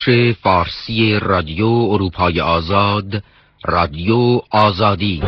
فارسی رادیو اروپای آزاد، رادیو آزادی.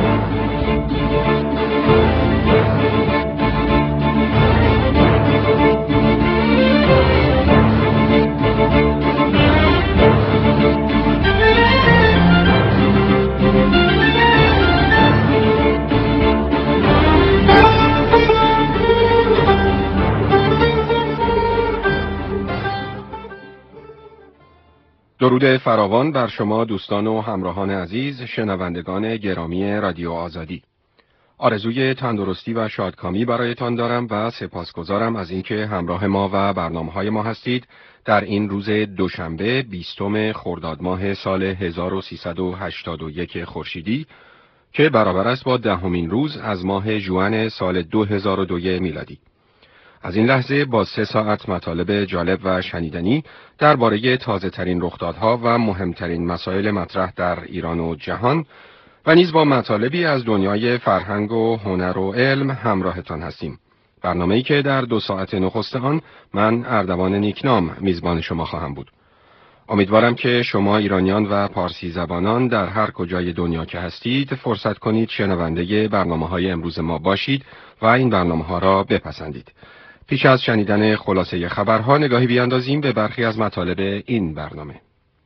درود فراوان بر شما دوستان و همراهان عزیز، شنوندگان گرامی رادیو آزادی. آرزوی تندرستی و شادکامی برایتان دارم و سپاسگزارم از اینکه همراه ما و برنامه‌های ما هستید در این روز دوشنبه 20 خرداد ماه سال 1381 خورشیدی که برابر است با 10مین روز از ماه ژوئن سال 2002 میلادی. از این لحظه با 3 ساعت مطالب جالب و شنیدنی درباره تازه‌ترین رخدادها و مهمترین مسائل مطرح در ایران و جهان و نیز با مطالبی از دنیای فرهنگ و هنر و علم همراهتان هستیم. برنامه‌ای که در 2 ساعت نخست آن من اردوان نیکنام میزبان شما خواهم بود. امیدوارم که شما ایرانیان و پارسی زبانان در هر کجای دنیا که هستید فرصت کنید شنونده برنامه‌های امروز ما باشید و این برنامه‌ها را بپسندید. پیش از شنیدن خلاصه خبرها نگاهی بیاندازیم به برخی از مطالب این برنامه.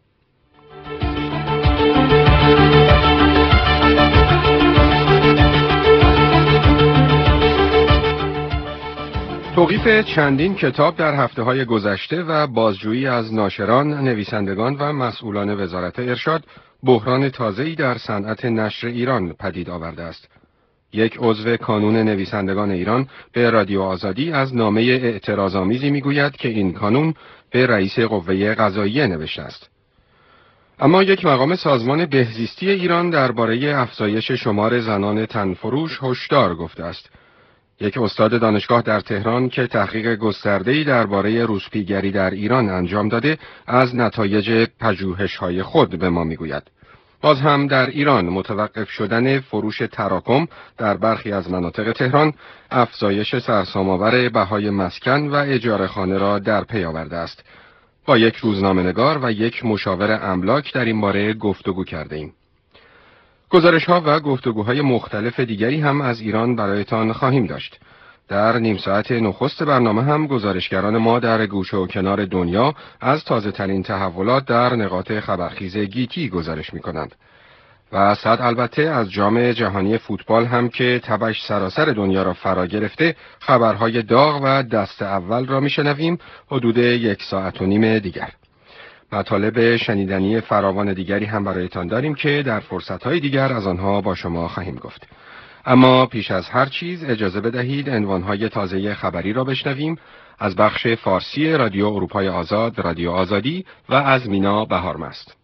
توقیف چندین کتاب در هفته‌های گذشته و بازجویی از ناشران، نویسندگان و مسئولان وزارت ارشاد بحران تازه‌ای در صنعت نشر ایران پدید آورده است. یک عضو کانون نویسندگان ایران به رادیو آزادی از نامه اعتراض‌آمیزی میگوید که این کانون به رئیس قوه قضاییه نوشته است. اما یک مقام سازمان بهزیستی ایران درباره افزایش شمار زنان تنفروش هشدار گفته است. یک استاد دانشگاه در تهران که تحقیق گسترده‌ای درباره روسپیگری در ایران انجام داده از نتایج پژوهش‌های خود به ما میگوید. باز هم در ایران متوقف شدن فروش تراکم در برخی از مناطق تهران افزایش سرسام‌آور بهای مسکن و اجاره خانه را در پی آورده است. با یک روزنامه‌نگار و یک مشاور املاک در این باره گفتگو کرده‌ایم. گزارش‌ها و گفتگوهای مختلف دیگری هم از ایران برایتان خواهیم داشت. در نیم ساعت نخست برنامه هم گزارشگران ما در گوشه و کنار دنیا از تازه‌ترین تحولات در نقاط خبرخیز گیتی گزارش می‌کنند. و صد البته از جام جهانی فوتبال هم که تبش سراسر دنیا را فرا گرفته خبرهای داغ و دست اول را می‌شنویم حدود 1 ساعت و نیم دیگر. مطالب شنیدنی فراوان دیگری هم برایتان داریم که در فرصت‌های دیگر از آنها با شما خواهیم گفت. اما پیش از هر چیز اجازه بدهید عنوان‌های تازه خبری را بشنویم از بخش فارسی رادیو اروپای آزاد، رادیو آزادی و از مینا بهارمست.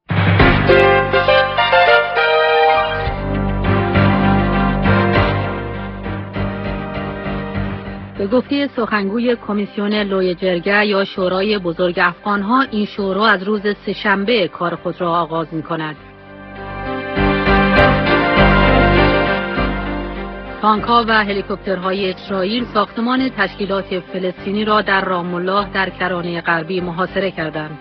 به گفته سخنگوی کمیسیون لوی جرگه یا شورای بزرگ افغان‌ها، این شورا از روز سه‌شنبه کار خود را آغاز می‌کند. تانک‌ها و هلیکوپترهای اسرائیل ساختمان تشکیلات فلسطینی را در رام الله در کرانه غربی محاصره کردند.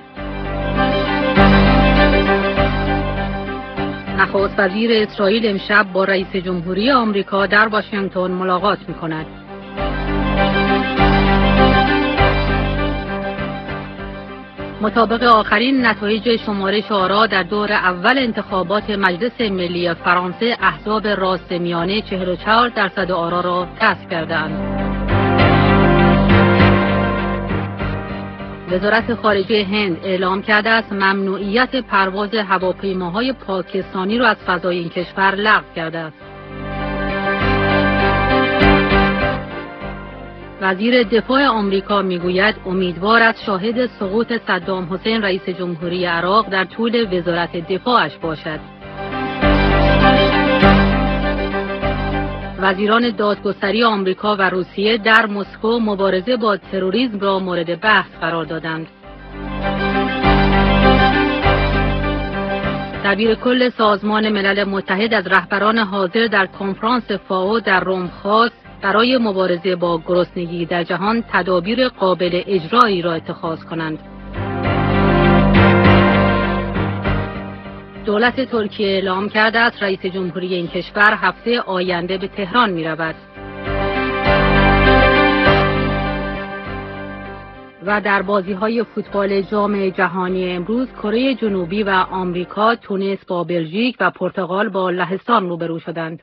نخست وزیر اسرائیل امشب با رئیس جمهوری آمریکا در واشنگتن ملاقات می‌کند. مطابق آخرین نتایج شمارش آرا در دور اول انتخابات مجلس ملی فرانسه، احزاب راست میانه 44% آرا را کسب کردند. وزارت خارجه هند اعلام کرده است ممنوعیت پرواز هواپیماهای پاکستانی را از فضای این کشور لغو کرده است. وزیر دفاع آمریکا میگوید امیدوار است شاهد سقوط صدام حسین رئیس جمهوری عراق در طول وزارت دفاعش باشد. وزیران دادگستری آمریکا و روسیه در مسکو مبارزه با تروریسم را مورد بحث قرار دادند. دبیر کل سازمان ملل متحد از رهبران حاضر در کنفرانس فائو در روم خواست برای مبارزه با گرسنگی در جهان تدابیر قابل اجرایی را اتخاذ کنند. دولت ترکیه اعلام کرده است رئیس جمهوری این کشور هفته آینده به تهران می‌رود. و در بازی‌های فوتبال جام جهانی امروز کره جنوبی و آمریکا تونس با بلژیک و پرتغال با لهستان روبرو شدند.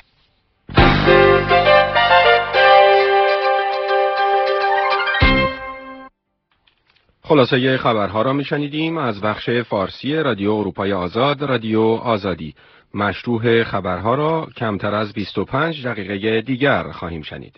خلاصه خبرها را میشنیدیم از بخش فارسی رادیو اروپای آزاد، رادیو آزادی. مشروح خبرها را کمتر از 25 دقیقه دیگر خواهیم شنید.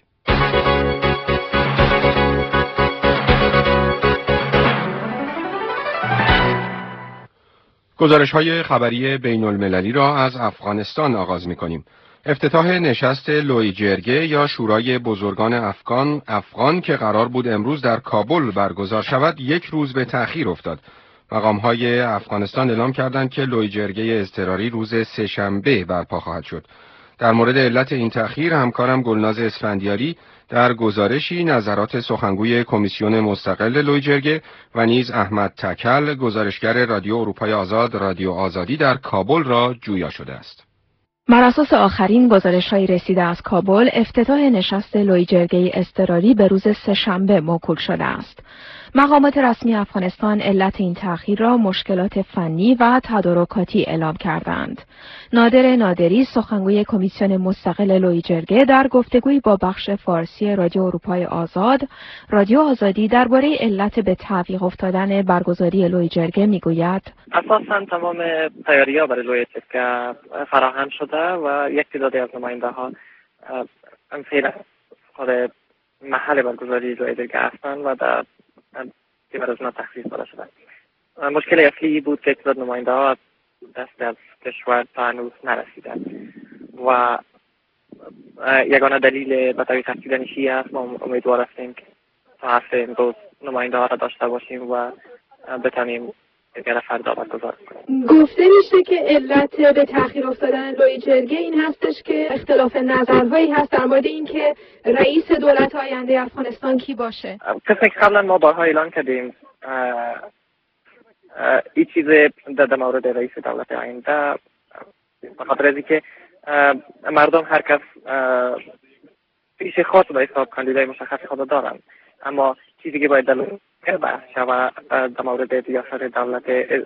گزارش‌های خبری بین‌المللی را از افغانستان آغاز می‌کنیم. افتتاح نشست لویجرگه یا شورای بزرگان افغان که قرار بود امروز در کابل برگزار شود، یک روز به تأخیر افتاد. مقام‌های افغانستان اعلام کردند که لویجرگه اضطراری روز سه‌شنبه برپا خواهد شد. در مورد علت این تأخیر همکارم گلناز اسفندیاری در گزارشی نظرات سخنگوی کمیسیون مستقل لویجرگه و نیز احمد تکل گزارشگر رادیو اروپای آزاد رادیو آزادی در کابل را جویا شده است. بر اساس آخرین گزارش‌های رسیده از کابل، افتتاح نشست لویجرگه اضطراری به روز سه‌شنبه موکول شده است. مقامات رسمی افغانستان علت این تأخیر را مشکلات فنی و تدارکاتی اعلام کردند. نادر نادری، سخنگوی کمیسیون مستقل لویجرگه، در گفتگویی با بخش فارسی رادیو اروپای آزاد، رادیو آزادی درباره علت به تعویق افتادن برگزاری لویجرگه میگوید: اساساً تمام تیاری‌ها برای لویجرگه فراهم شده و یک تعدادی از نماینده‌ها فعلا خود محل برگزاری لویجرگه هستند و در که از اونا تخصیص داده شدن. مشکل اصلی بود که تعداد نماینده‌ها دست از کشور تا هنوز نرسیدن و یگانه دلیل به طبیعت ترسیدنشی است. ما امیدوار هستیم که تا هفته امروز نماینده‌ها را داشته باشیم و بتانیم دیگر فردا برگزار کنیم. گفته میشه که علت به تأخیر افتادن لویجرگه این هستش که اختلاف نظرهایی هست در مورد اینکه رئیس دولت آینده افغانستان کی باشه. قسمی که قبلا ما بارها اعلان کردیم این چیز در مورد رئیس دولت آینده به خاطر از اینکه مردم هر کس پیش خود به حساب کاندیدای مشخص خود دارند، اما چیزی که باید در بحث شود در مورد ریاست دولت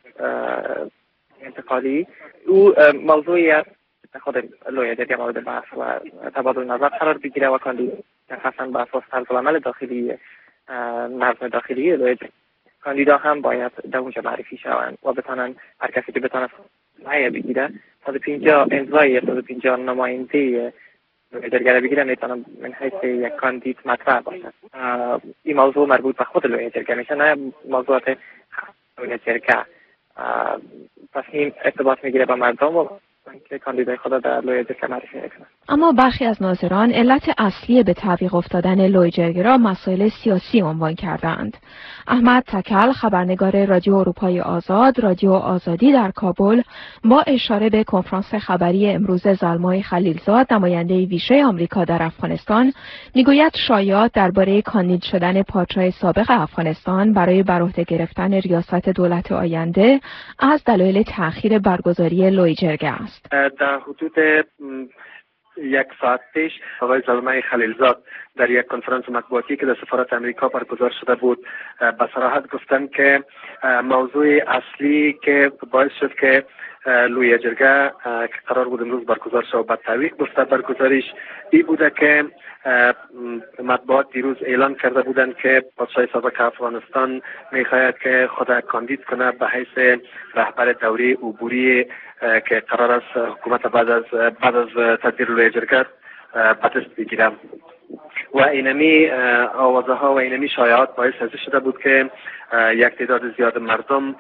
انتقالی او موضوعی است خود لویجرگه مورد بحث و تبادل نظر قرار بگیره و کاندیدا خاصا بر اساس طرزالعمل داخلی نظم داخلی لویجرگه کاندیدا هم باید در اونجا معرفی شوند و بتانن هر کسی که بتونه رأی بگیره 150 امضای 150 نماینده لویجرگه را بگیرن میتونم من حیث یک کاندید مطرح باشد. این موضوع مربوط به خود لویجرگه میشه، نه موضوعات لویجرگه. پس این ارتباط میگیره با مردم و که کاندیدای خود در لویجرگه معرفی میکنن. اما برخی از ناظران علت اصلی به تعویق افتادن لویجرگه را مسائل سیاسی عنوان کردند. احمد تکل، خبرنگار رادیو اروپای آزاد رادیو آزادی در کابل، با اشاره به کنفرانس خبری امروز زلمای خلیلزاد، نماینده ویژه آمریکا در افغانستان، میگوید شایعات درباره کاندید شدن پادشاه سابق افغانستان برای بر عهده گرفتن ریاست دولت آینده از دلایل تأخیر برگزاری لویجرگه است. در حدود یک ساعت پیش آقای زلمای خلیلزاد در یک کنفرانس مطبوعاتی که در سفارت امریکا برگزار شده بود به صراحت گفتند که موضوع اصلی که باعث شد که لویجرگه که قرار بود امروز برگزار شد و تعویق گفته برگزاریش این بوده که مطبوعات دیروز اعلان کرده بودند که پادشاه سابق افغانستان میخواهد که خود کاندید کنه به حیث رهبر دوره عبوری که قرار است حکومت بعد از تدبیر لویجرگه به دست بگیره و اینمی آوازه ها و اینمی شایعات باعث شده بود که یک تعداد زیاد مردم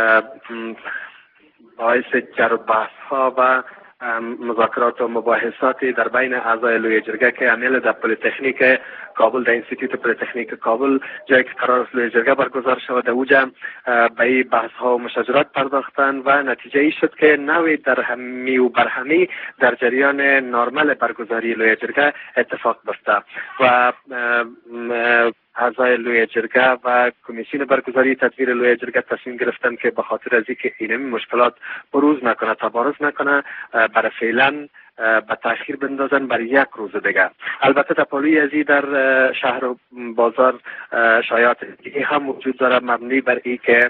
باعث جر و بحث ها و مذاکرات و مباحثاتی در بین اعضای لویجرگه که عمل در پلیتکنیک کابل، در انستیتوت پلیتکنیک کابل جایی که قرار است لویجرگه برگزار شود، اوجا به این بحث ها و مشاجرات پرداختند و نتیجه ای شد که نوعی در همی و برهمی در جریان نرمال برگزاری لویجرگه اتفاق بیفته و اعضای لوی جرگه و کمیسیون برگزاری تدبیر لوی جرگه تصمیم گرفتن که به خاطر از اینکه اینمی مشکلات بروز نکنه، تبارز نکنه، برای فعلا به تاخیر بندازن برای یک روز دیگه. البته تپالوی ازی در شهر و بازار شایعات دیگه هم وجود داره مبنی بر این که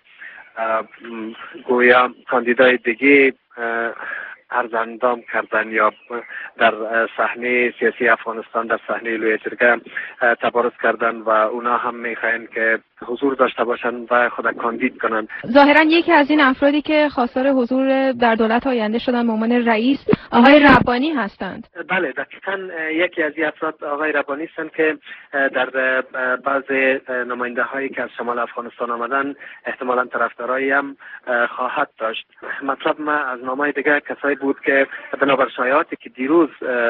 گویا کاندیدای دیگه ارزاندام کردن یا در صحنه سیاسی افغانستان در صحنه لوی جرگه تبارز کردن و اونا هم میخواین که حضور داشته باشن و خود کاندید کنن. ظاهرا یکی از این افرادی که خواستار حضور در دولت آینده شدن به عنوان رئیس آقای ربانی هستند. بله دقیقاً یکی از این افراد آقای ربانی هستند که در بعض نماینده هایی که از شمال افغانستان آمدن احتمالاً طرفدارایی هم خواهد داشت. مطلب ما از نامه دیگه کسایی بود که بنابر شایعاتی که دیروز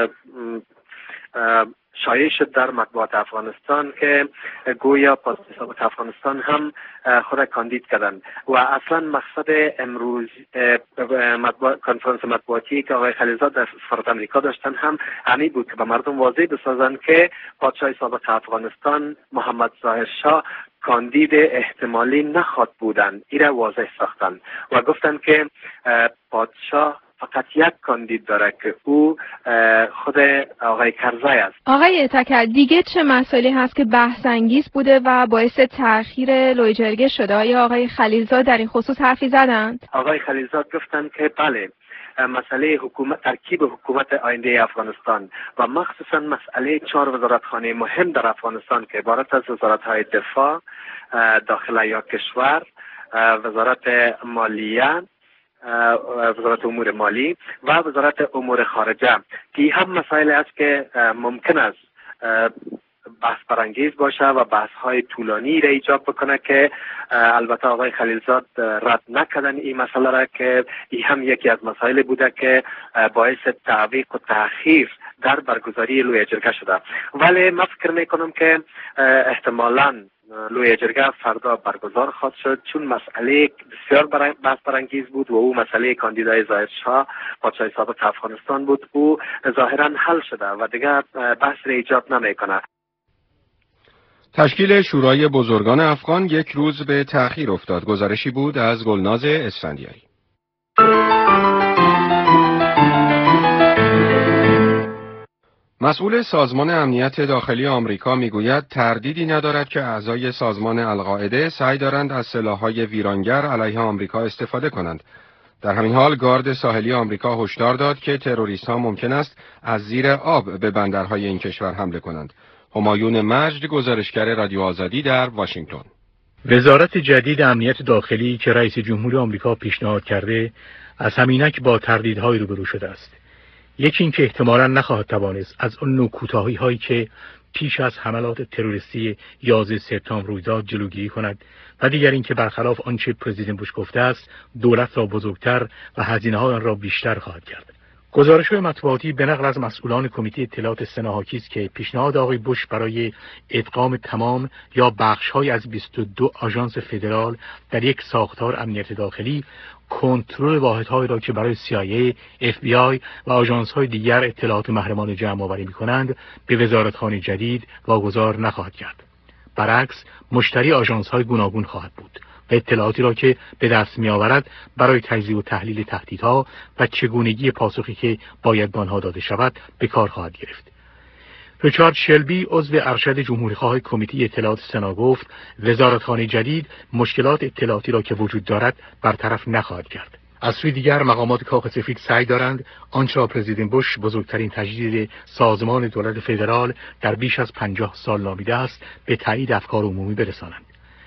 شایع شد در مطبوعات افغانستان که گویا پاسپورت سابق افغانستان هم خود کاندید کردند و اصلا مقصد امروز کنفرانس مطبوعاتی که آقای خلیلزاد در سفارت امریکا داشتن هم همین بود که به مردم واضح بسازند که پادشاه سابق افغانستان محمد ظاهر شاه کاندید احتمالی نخواهد بودند. این را واضح ساختند و گفتند که پادشاه فقط یک کاندید داره که او خود آقای کرزی است. آقای تکل دیگه چه مسائلی هست که بحث انگیز بوده و باعث تأخیر لوی جرگه شده؟ آیا آقای خلیلزاد در این خصوص حرفی زدند؟ آقای خلیلزاد گفتند که بله، مسئله حکومت، ترکیب حکومت آینده افغانستان و مخصوصا مسئله 4 وزارتخانه مهم در افغانستان که عبارت از وزارت‌های دفاع، داخله یا کشور، وزارت مالیه، وزارت امور مالی و وزارت امور خارجه که هم مسائل است که ممکن است بحث برانگیز باشه و بحث های طولانی را ایجاب بکنه که البته آقای خلیلزاد رد نکردن این مسئله را که این هم یکی از مسائل بوده که باعث تعویق و تأخیر در برگزاری لوی جرگه شده. ولی من فکر میکنم که احتمالاً لوی جرگه فردا برگزار خواهد شد چون مسئله بسیار بحث برانگیز بود و او مسئله کاندیدای ظاهر شاه پادشاه سابق افغانستان بود. او ظاهرا حل شده و دیگر بحث را ایجاد نمیکنه. تشکیل شورای بزرگان افغان یک روز به تأخیر افتاد. گزارشی بود از گلناز اسفندیاری. مسئول سازمان امنیت داخلی آمریکا میگوید تردیدی ندارد که اعضای سازمان القاعده سعی دارند از سلاح‌های ویرانگر علیه آمریکا استفاده کنند. در همین حال گارد ساحلی آمریکا هشدار داد که تروریست‌ها ممکن است از زیر آب به بندرهای این کشور حمله کنند. همایون مجد، گزارشگر رادیو آزادی در واشنگتن. وزارت جدید امنیت داخلی که رئیس جمهور آمریکا پیشنهاد کرده از همینک با تردیدهای روبرو شده است. یکی این که احتمالاً نخواهد توانست از اون نوع کوتاهی‌هایی که پیش از حملات تروریستی 11 سپتامبر روی داد جلوگیری کند و دیگر این که برخلاف آنچه پرزیدنت بوش گفته است دولت را بزرگتر و هزینه‌های آن را بیشتر خواهد کرد. گزارش‌های مطبوعاتی به نقل از مسئولان کمیته اطلاعات سنا حاکی است که پیشنهاد آقای بوش برای ادغام تمام یا بخش‌های از 22 آژانس فدرال در یک ساختار امنیت داخلی کنترل واحدهایی را که برای CIA، FBI و آژانس‌های دیگر اطلاعات محرمانه جمع آوری می‌کنند به وزارتخانه جدید واگذار نخواهد کرد. برعکس مشتری آژانس‌های گوناگون خواهد بود و اطلاعاتی را که به دست می‌آورد برای تجزیه و تحلیل تهدیدها و چگونگی پاسخی که باید به آنها داده شود به کار خواهد گرفت. ریچارد شلبی عضو ارشد جمهوری‌خواه کمیته اطلاعات سنا گفت وزارتخانه جدید مشکلات اطلاعاتی را که وجود دارد برطرف نخواهد کرد. از سوی دیگر مقامات کاخ سفید سعی دارند آنچه را پرزیدنت بوش بزرگترین تجدید سازمان دولت فدرال در بیش از 50 سال نامیده است به تایید افکار عمومی برسانند.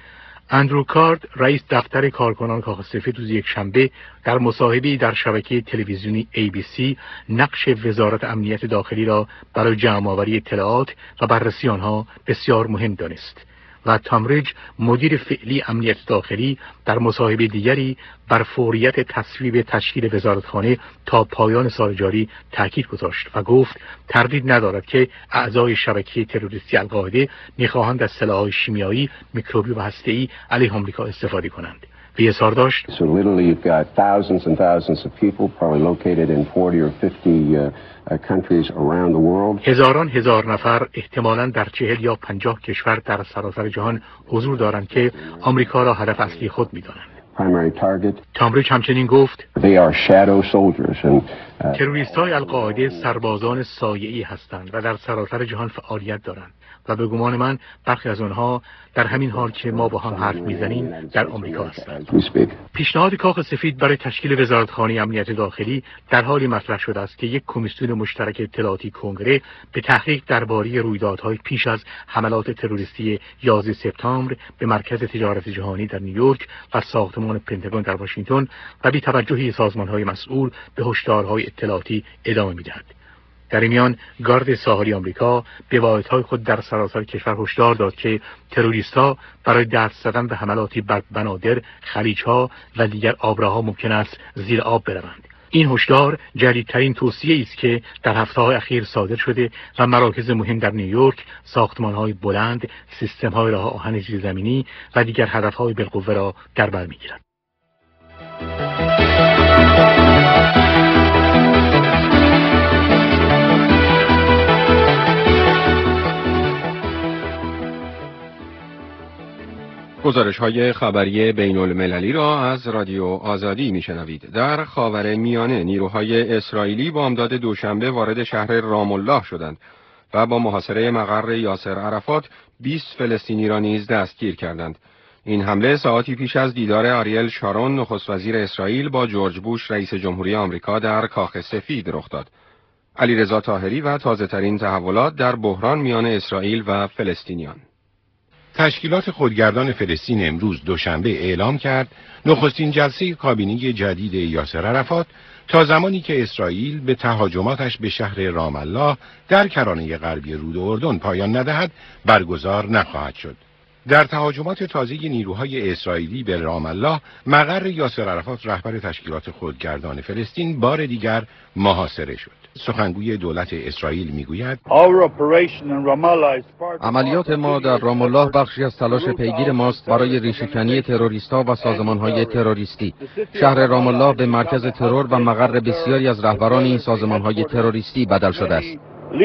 اندرو کارد رئیس دفتر کارکنان کاخ سفید روز یکشنبه در مصاحبه‌ای در شبکه تلویزیونی ABC نقش وزارت امنیت داخلی را برای جمع‌آوری اطلاعات و بررسی آنها بسیار مهم دانست و تام ریج مدیر فعلی امنیت داخلی در مصاحبه دیگری بر فوریت تصویب تشکیل وزارتخانه تا پایان سال جاری تاکید گذاشت و گفت تردید ندارد که اعضای شبکه تروریستی القاعده می‌خواهند از سلاح‌های شیمیایی، میکروبی و هسته‌ای علیه آمریکا استفاده کنند به اظهار داشت So literally you've got thousands and thousands of people probably located in 40 or 50 countries around the world. هزاران هزار نفر احتمالاً در 40 یا 50 کشور در سراسر جهان حضور دارند که آمریکا را هدف اصلی خود می‌دانند. Primary target. کامبریج همچنین گفت They are shadow soldiers and تروریست‌های القاعده سربازان سایه‌ای هستند و در سراسر جهان فعالیت دارند و به گمان من برخی از آنها در همین حال که ما با هم حرف میزنیم در آمریکا هستند. پیشنهاد کاخ سفید برای تشکیل وزارتخانه امنیت داخلی در حالی مطرح شده است که یک کمیسیون مشترک اطلاعاتی کنگره به تحقیق درباره رویدادهای پیش از حملات تروریستی 11 سپتامبر به مرکز تجارت جهانی در نیویورک و ساختمان پنتاگون در واشنگتن و بی توجهی سازمان‌های مسئول به هشدارهای اطلاعاتی ادامه می‌دهد. در این میان گارد ساحلی آمریکا به واحدهای خود در سراسر کشور هشدار داد که تروریست‌ها برای دست زدن به حملاتی بر بنادر، خلیج‌ها و دیگر آبراها ممکن است زیر آب بروند. این هشدار جدیدترین توصیه‌ای است که در هفته‌های اخیر صادر شده و مراکز مهم در نیویورک، ساختمان‌های بلند، سیستم‌های راه آهن زیرزمینی و دیگر هدف‌های بالقوه را در بر می‌گیرد. گزارش‌های خبری بین المللی را از رادیو آزادی میشنوید. در خاور میانه نیروهای اسرائیلی بامداد دوشنبه وارد شهر رام الله شدند و با محاصره مقر یاسر عرفات 20 فلسطینی را نیز دستگیر کردند. این حمله ساعتی پیش از دیدار آریل شارون نخست وزیر اسرائیل با جورج بوش رئیس جمهوری آمریکا در کاخ سفید رخ داد. علیرضا طاهری و تازه‌ترین تحولات در بحران میان اسرائیل و فلسطینیان. تشکیلات خودگردان فلسطین امروز دوشنبه اعلام کرد نخستین جلسه کابینه جدید یاسر عرفات تا زمانی که اسرائیل به تهاجماتش به شهر رام الله در کرانه غربی رود اردن پایان ندهد برگزار نخواهد شد. در تهاجمات تازه نیروهای اسرائیلی به رام الله، مقر یاسر عرفات رهبر تشکیلات خودگردان فلسطین بار دیگر محاصره شد. سخنگوی دولت اسرائیل میگوید عملیات ما در رام الله بخشی از تلاش پیگیر ماست برای ریشه‌کنی تروریست‌ها و سازمان‌های تروریستی. شهر رام الله به مرکز ترور و مقر بسیاری از رهبران این سازمان‌های تروریستی بدل شده است.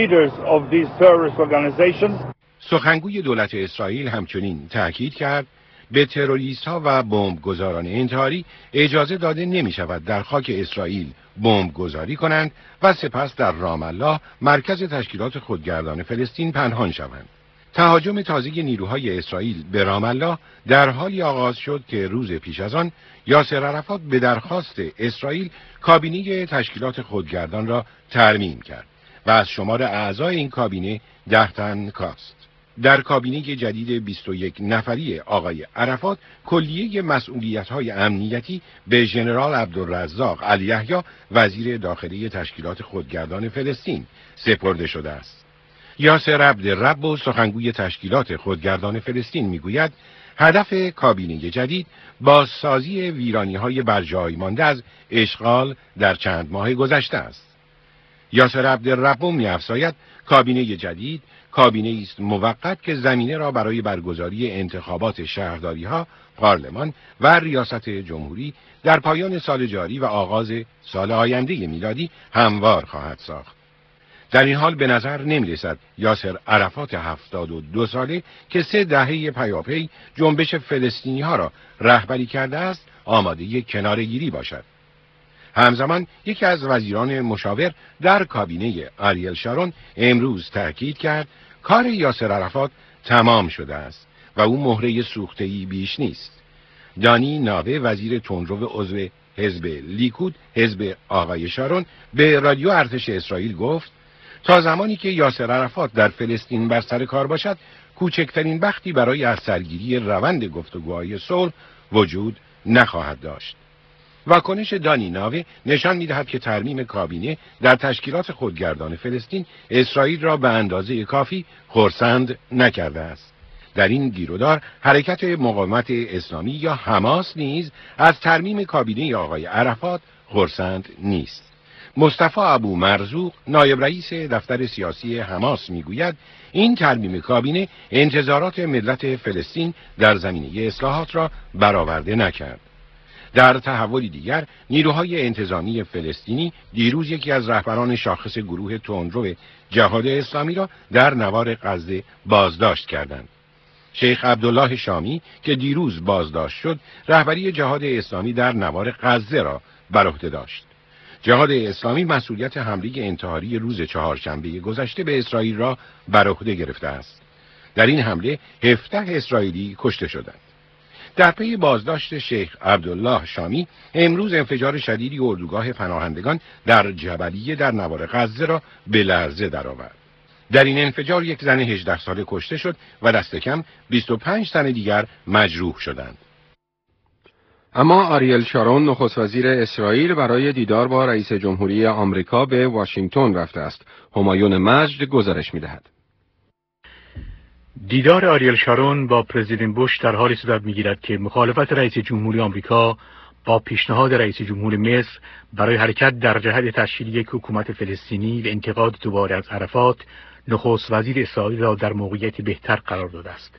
سخنگوی دولت اسرائیل همچنین تأکید کرد به تروریست‌ها و بمبگذاران انتحاری اجازه داده نمی‌شود در خاک اسرائیل بمبگذاری کنند و سپس در رام الله مرکز تشکیلات خودگردان فلسطین پنهان شوند. تهاجم تازه نیروهای اسرائیل به رام الله در حالی آغاز شد که روز پیش از آن یاسر عرفات به درخواست اسرائیل کابینه تشکیلات خودگردان را ترمیم کرد و از شمار اعضای این کابینه 10 تن کاست. در کابینه جدید 21 نفری آقای عرفات کلیه مسئولیت‌های امنیتی به ژنرال عبدالرزاق علی یحیی وزیر داخلی تشکیلات خودگردان فلسطین سپرده شده است. یاسر عبدالرب و سخنگوی تشکیلات خودگردان فلسطین میگوید هدف کابینه جدید بازسازی ویرانی‌های برجای مانده از اشغال در چند ماه گذشته است. یاسر عبدالرب می‌افزاید کابینه جدید کابینه است موقت که زمینه را برای برگزاری انتخابات شهرداری‌ها، پارلمان و ریاست جمهوری در پایان سال جاری و آغاز سال آینده میلادی هموار خواهد ساخت. در این حال به نظر نمی‌رسد یاسر عرفات 72 ساله که 3 دهه پیاپی جنبش فلسطینی‌ها را رهبری کرده است، آماده کناره‌گیری باشد. همزمان یکی از وزیران مشاور در کابینه آریل شارون امروز تأکید کرد کار یاسر عرفات تمام شده است و او مهره سوخته‌ای بیش نیست. دانی ناوه وزیر تندرو عضو حزب لیکود حزب آقای شارون به رادیو ارتش اسرائیل گفت تا زمانی که یاسر عرفات در فلسطین بر سر کار باشد کوچکترین بختی برای از سرگیری روند گفتگوهای صلح وجود نخواهد داشت. واکنش دانی ناوه نشان می‌دهد که ترمیم کابینه در تشکیلات خودگردان فلسطین اسرائیل را به اندازه کافی خرسند نکرده است. در این گیرودار حرکت مقاومت اسلامی یا حماس نیز از ترمیم کابینه آقای عرفات خرسند نیست. مصطفی ابو مرزوق نایب رئیس دفتر سیاسی حماس میگوید این ترمیم کابینه انتظارات ملت فلسطین در زمینه اصلاحات را برآورده نکرد. در تحولی دیگر، نیروهای انتظامی فلسطینی دیروز یکی از رهبران شاخص گروه تندرو جهاد اسلامی را در نوار غزه بازداشت کردند. شیخ عبدالله شامی که دیروز بازداشت شد، رهبری جهاد اسلامی در نوار غزه را بر عهده داشت. جهاد اسلامی مسئولیت حمله انتحاری روز چهارشنبه گذشته به اسرائیل را بر عهده گرفته است. در این حمله 17 اسرائیلی کشته شدند. در پی بازداشت شیخ عبدالله شامی، امروز انفجار شدیدی اردوگاه پناهندگان در جبلیه در نوار غزه را به لرزه درآورد. در این انفجار یک زن 18 ساله کشته شد و دست کم 25 تن دیگر مجروح شدند. اما آریل شارون نخست وزیر اسرائیل برای دیدار با رئیس جمهوری آمریکا به واشنگتن رفته است. همایون مجد گزارش می‌دهد. دیدار آریل شارون با پرزیدنت بوش در حالی صورت می‌گیرد که مخالفت رئیس جمهوری آمریکا با پیشنهاد رئیس جمهور مصر برای حرکت در جهت تشکیل یک حکومت فلسطینی و انتقاد دوباره از عرفات، نخست وزیر اسرائیل را در موقعیتی بهتر قرار داده است.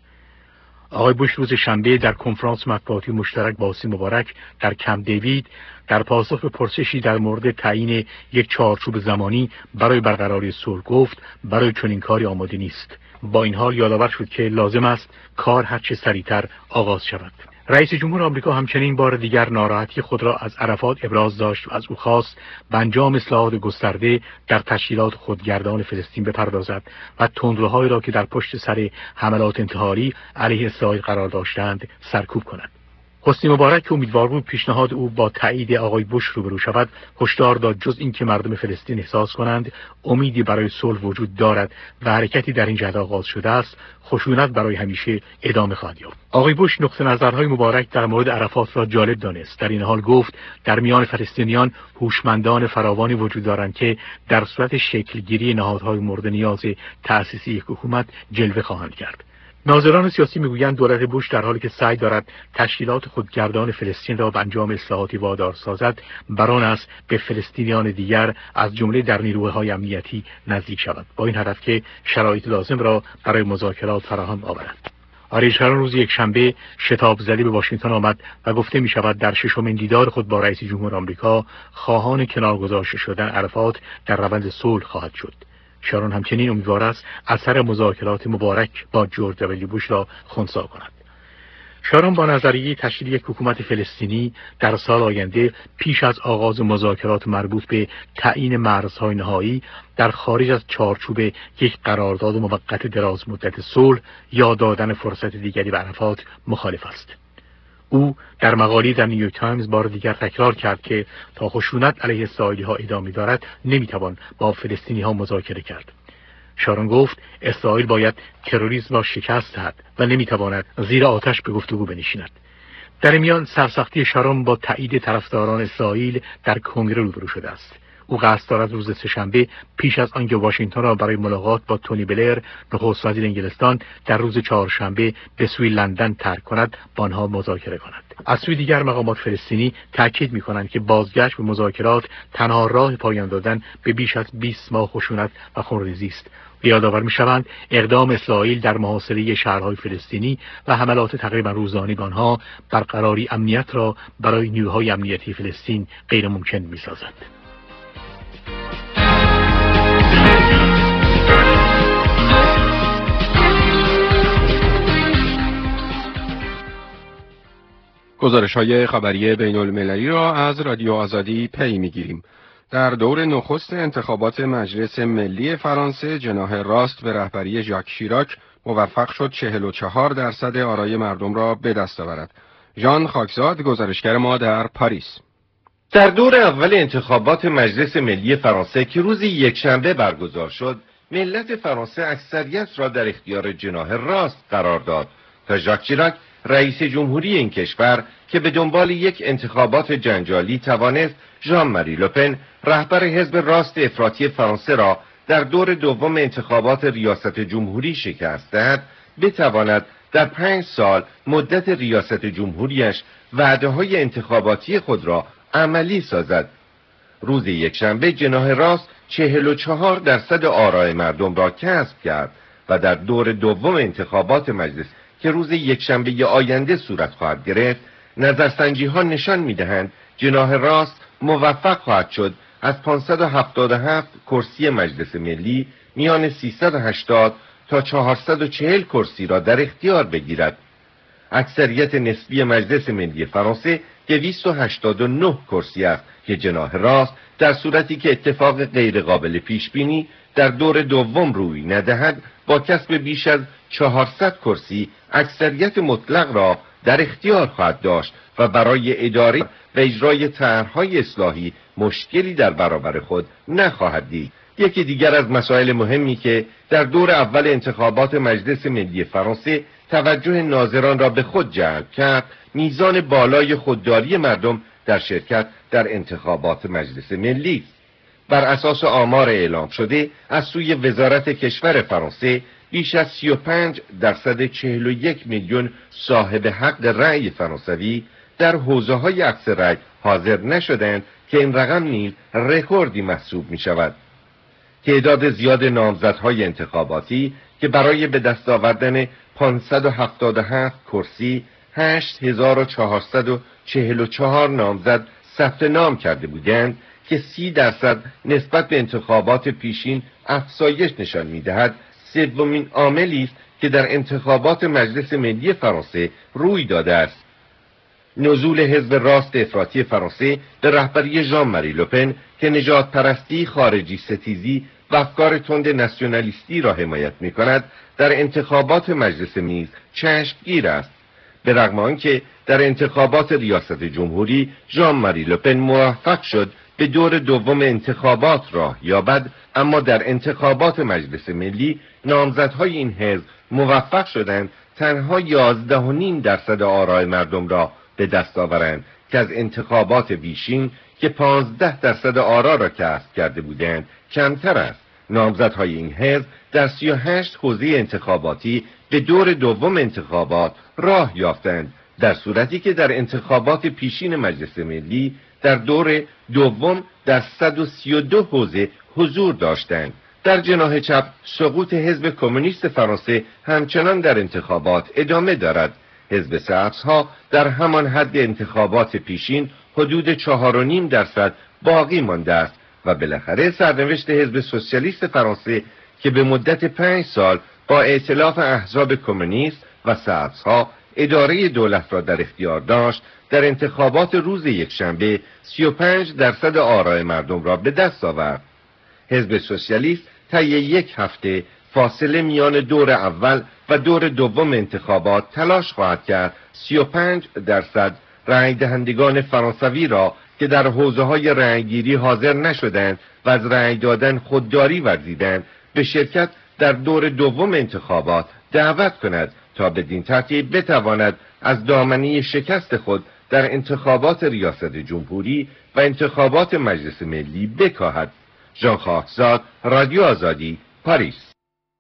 آقای بوش روز شنبه در کنفرانس مطبوعاتی مشترک با حسین مبارک در کمپ دیوید در پاسخ به پرسشی در مورد تعیین یک چارچوب زمانی برای برقراری صلح گفت برای چنین کاری آماده نیست. با این حال یادآور شد که لازم است کار هرچه سریعتر آغاز شود. رئیس جمهور آمریکا همچنین بار دیگر ناراحتی خود را از عرفات ابراز داشت و از او خواست به انجام اصلاحات گسترده در تشکیلات خودگردان فلسطین بپردازد و تندروهایی را که در پشت سر حملات انتحاری علیه اسرائیل قرار داشتند سرکوب کند. حسین مبارک که امیدوار بود پیشنهاد او با تایید آقای بوش روبرو شود، هشدار داد جز اینکه مردم فلسطین احساس کنند امیدی برای صلح وجود دارد و حرکتی در این جهت آغاز شده است، خشونت برای همیشه ادامه خواهد یافت. آقای بوش نقطه نظرهای مبارک در مورد عرفات را جالب دانست. در این حال گفت در میان فلسطینیان هوشمندان فراوانی وجود دارند که در صورت شکلگیری نهادهای مورد نیاز تأسیس یک حکومت جلوه خواهند کرد. ناظران سیاسی میگویند دولت بوش در حالی که سعی دارد تشکیلات خودگردان فلسطین را به انجام اصلاحاتی وادار سازد، بران است به فلسطینیان دیگر از جمله در نیروهای امنیتی نزدیک شود، با این هدف که شرایط لازم را برای مذاکرات فراهم آورد. آریل شارون روز یکشنبه شتاب زده به واشنگتن آمد و گفته می شود در ششمین دیدار خود با رئیس جمهور آمریکا خواهان کنار گذاشته شدن عرفات در روند صلح خواهد شد. شارون همچنین امیدوار است اثر مذاکرات مبارک با جورج دبلیو بوش را خنثی کند. شارون با نظریه تشکیل یک حکومت فلسطینی در سال آینده پیش از آغاز مذاکرات مربوط به تعیین مرزهای نهایی در خارج از چارچوب یک قرارداد موقت دراز مدت صلح یا دادن فرصت دیگری به عرفات مخالف است. او در مقاله در نیویورک تایمز بار دیگر تکرار کرد که تا خشونت علیه اسرائیلی ها ادامه دارد نمیتوان با فلسطینی ها مذاکره کرد. شارون گفت اسرائیل باید تروریسم را شکست دهد و نمیتواند زیر آتش به گفتگو بنشیند. در میان سرسختی شارون با تایید طرفداران اسرائیل در کنگره روبرو شده است. او قصد دارد روز سه‌شنبه پیش از آنکه واشنگتن را برای ملاقات با تونی بلر نخست وزیر انگلستان در روز چهارشنبه به سوی لندن ترک کند با آنها مذاکره کند. از سوی دیگر مقامات فلسطینی تاکید می‌کنند که بازگشت به مذاکرات تنها راه پایان دادن به بیش از 20 ماه خشونت و خونریزی است. یادآور می‌شوند اقدام اسرائیل در محاصره شهرهای فلسطینی و حملات تقریبا روزانه به آنها برقراری امنیت را برای نیروهای امنیتی فلسطین غیرممکن می‌سازد. گزارش‌های خبری بین‌المللی را از رادیو آزادی پی می‌گیریم. در دور نخست انتخابات مجلس ملی فرانسه، جناح راست به رهبری ژاک شیراک موفق شد 44% آرای مردم را به دست آورد. ژان خاکزاد گزارشگر ما در پاریس. در دور اول انتخابات مجلس ملی فرانسه که روز یکشنبه برگزار شد، ملت فرانسه اکثریت را در اختیار جناح راست قرار داد تا ژاک شیراک رئیس جمهوری این کشور که به دنبال یک انتخابات جنجالی توانست ژان ماری لوپن رهبر حزب راست افراطی فرانسه را در دور دوم انتخابات ریاست جمهوری شکست دهد، بتواند در 5 سال مدت ریاست جمهوریش وعده‌های انتخاباتی خود را عملی سازد. روز یکشنبه جناح راست 44% آرای مردم را کسب کرد و در دور دوم انتخابات مجلس که روز یکشنبه آینده صورت خواهد گرفت، نظرسنجی ها نشان می‌دهند جناح راست موفق خواهد شد از 577 کرسی مجلس ملی میان 380 تا 440 کرسی را در اختیار بگیرد. اکثریت نسبی مجلس ملی فرانسه 289 کرسی است که جناح راست در صورتی که اتفاق غیر قابل پیش بینی در دور دوم روی ندهد با کسب بیش از 400 کرسی اکثریت مطلق را در اختیار خواهد داشت و برای اداره و اجرای طرح‌های اصلاحی مشکلی در برابر خود نخواهد دید. یکی دیگر از مسائل مهمی که در دور اول انتخابات مجلس ملی فرانسه توجه ناظران را به خود جلب کرد، میزان بالای خودداری مردم در شرکت در انتخابات مجلس ملی است. بر اساس آمار اعلام شده از سوی وزارت کشور فرانسه، بیش از 35% 41 میلیون صاحب حق رأی فرانسوی در حوزه‌های عکس رأی حاضر نشدند که این رقم نیز رکوردی محسوب می شود. تعداد زیاد نامزدهای انتخاباتی که برای به دست آوردن 577 کرسی 8444 نامزد ثبت نام کرده بودند که 30% نسبت به انتخابات پیشین افزایش نشان می‌دهد، سومین عاملی است که در انتخابات مجلس ملی فرانسه روی داده است. نزول حزب راست افراطی فرانسه به رهبری ژان ماری لوپن که نژاد پرستی، خارجی ستیزی و افکار تند ناسیونالیستی را حمایت می‌کند، در انتخابات مجلس نیز چشمگیر است. به رغم آنکه در انتخابات ریاست جمهوری ژان ماری لوپن موفق شد به دور دوم انتخابات راه یابد، اما در انتخابات مجلس ملی نامزدهای این حزب موفق شدند تنها 11.5% آرای مردم را به دست آورند که از انتخابات بیشین که 15% آرا را کسب کرده بودند کمتر است. نامزدهای این حزب در 38 حوزه انتخاباتی به دور دوم انتخابات راه یافتند، در صورتی که در انتخابات پیشین مجلس ملی در دور دوم در 132 حوزه حضور داشتند. در جناح چپ سقوط حزب کمونیست فرانسه همچنان در انتخابات ادامه دارد. حزب سبزها در همان حد انتخابات پیشین حدود 4.5% باقی مانده است و بالاخره سرنوشت حزب سوسیالیست فرانسه که به مدت 5 سال با ائتلاف احزاب کمونیست و سبزها اداره دولت را در اختیار داشت، در انتخابات روز یکشنبه 35% آرای مردم را به دست آورد. حزب سوسیالیست طی یک هفته فاصله میان دور اول و دور دوم انتخابات تلاش خواهد کرد 35% رأی دهندگان فرانسوی را که در حوزه‌های رأیگیری حاضر نشدند و از رأی دادن خودداری ورزیدند به شرکت در دور دوم انتخابات دعوت کند تا بدین ترتیب بتواند از دامنه شکست خود در انتخابات ریاست جمهوری و انتخابات مجلس ملی بکاهد. ژان خاکزاد، رادیو آزادی، پاریس.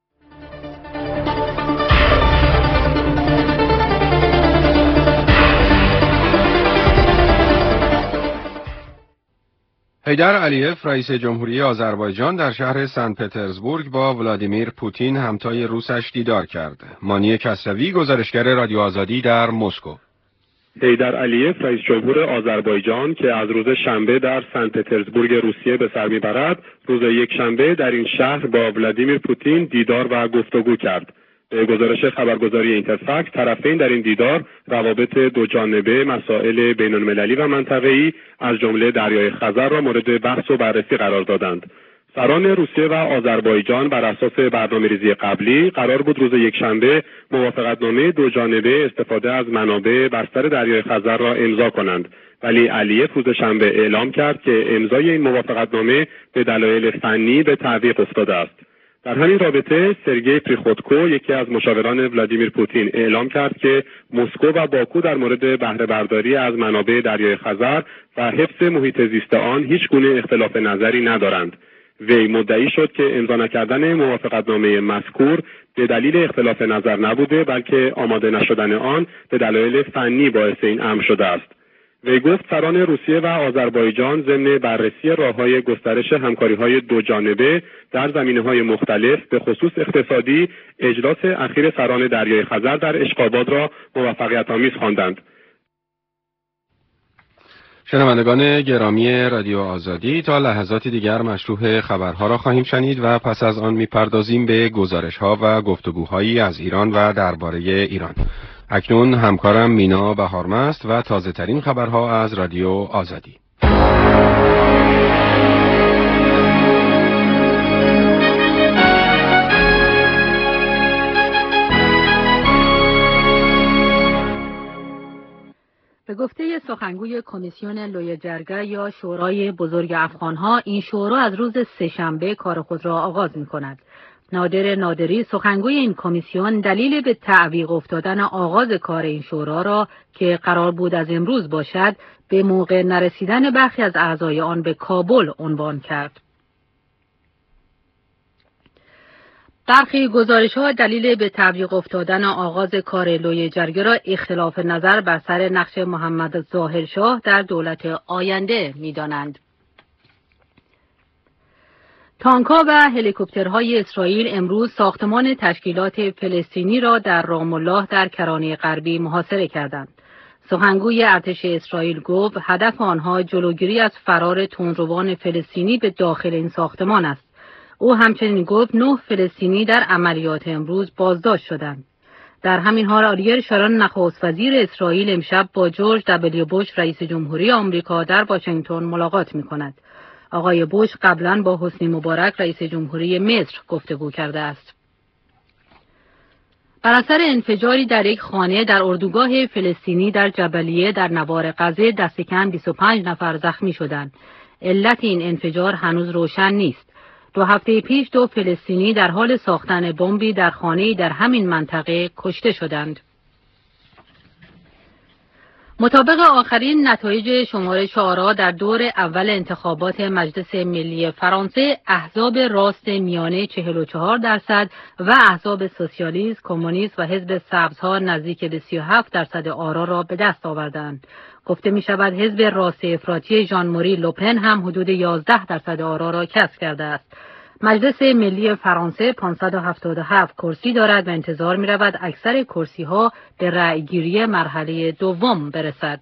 حیدر علیف رئیس جمهوری آذربایجان در شهر سن پترزبورگ با ولادیمیر پوتین همتای روسش دیدار کرد. مانی کسروی گزارشگر رادیو آزادی در مسکو. حیدر علیف رئیس جمهور آذربایجان که از روز شنبه در سن پترزبورگ روسیه به سر میبرد، روز یکشنبه در این شهر با ولادیمیر پوتین دیدار و گفتگو کرد. به گزارش خبرگزاری اینترفکس، طرفین در این دیدار روابط دو جانبه، مسائل بین‌المللی و منطقه‌ای از جمله دریای خزر را مورد بحث و بررسی قرار دادند. سران روسیه و آذربایجان بر اساس برنامه‌ریزی قبلی قرار بود روز یکشنبه موافقتنامه دو جانبه استفاده از منابع بستر دریای خزر را امضا کنند، ولی علیف روز شنبه اعلام کرد که امضای این موافقتنامه به دلایل فنی به تعویق افتاده است. در همین رابطه سرگئی پریخوتکو، یکی از مشاوران ولادیمیر پوتین، اعلام کرد که مسکو و باکو در مورد بهره برداری از منابع دریای خزر و حفظ محیط زیست آن هیچ گونه اختلاف نظری ندارند. وی مدعی شد که امضا نکردن موافقتنامه مذکور به دلیل اختلاف نظر نبوده، بلکه آماده نشدن آن به دلایل فنی باعث این امر شده است. وی گفت سران روسیه و آذربایجان ضمن بررسی راه‌های گسترش همکاری‌های دو جانبه در زمینه‌های مختلف به خصوص اقتصادی، اجلاس اخیر سران دریای خزر در اشخاباد را موفقیت‌آمیز خواندند. شنوندگان گرامی رادیو آزادی، تا لحظات دیگر مشروح خبرها را خواهیم شنید و پس از آن میپردازیم به گزارش‌ها و گفتگوهایی از ایران و درباره ایران. اکنون همکارم مینا بهارمست و تازه ترین خبرها از رادیو آزادی. به گفته سخنگوی کمیسیون لویجرگه یا شورای بزرگ افغانها، این شورا از روز سه‌شنبه کار خود را آغاز می‌کند. نادر نادری، سخنگوی این کمیسیون، دلیل به تعویق افتادن آغاز کار این شورا را که قرار بود از امروز باشد، به موقع نرسیدن برخی از اعضای آن به کابل عنوان کرد. برخی گزارش‌ها دلیل به تعویق افتادن آغاز کار لویجرگه را اختلاف نظر بر سر نقش محمد ظاهرشاه در دولت آینده می‌دانند. تانک‌ها و هلیکوپترهای اسرائیل امروز ساختمان تشکیلات فلسطینی را در رام الله در کرانه غربی محاصره کردند. سخنگوی ارتش اسرائیل گفت هدف آنها جلوگیری از فرار تندروان فلسطینی به داخل این ساختمان است. او همچنین گفت 9 فلسطینی در عملیات امروز بازداشت شدند. در همین حال آریل شارون نخست وزیر اسرائیل امشب با جورج دبلیو بوش رئیس جمهوری آمریکا در واشنگتن ملاقات می‌کند. آقای بوش قبلا با حسنی مبارک رئیس جمهوری مصر گفتگو کرده است. بر اثر انفجاری در یک خانه در اردوگاه فلسطینی در جبلیه در نوار غزه دست کم 25 نفر زخمی شدند. علت این انفجار هنوز روشن نیست. 2 هفته پیش 2 فلسطینی در حال ساختن بمبی در خانه‌ای در همین منطقه کشته شدند. مطابق آخرین نتایج شمارش آرا در دور اول انتخابات مجلس ملی فرانسه، احزاب راست میانه 44% و احزاب سوسیالیست، کمونیست و حزب سبزها نزدیک به 37% آرا را به دست آوردند. گفته می شود حزب راست افراطی ژان موری لوپن هم حدود 11% آرا را کسب کرده است. مجلس ملی فرانسه 577 کرسی دارد و انتظار می رود اکثر کرسی ها به رأیگیری مرحله دوم برسد.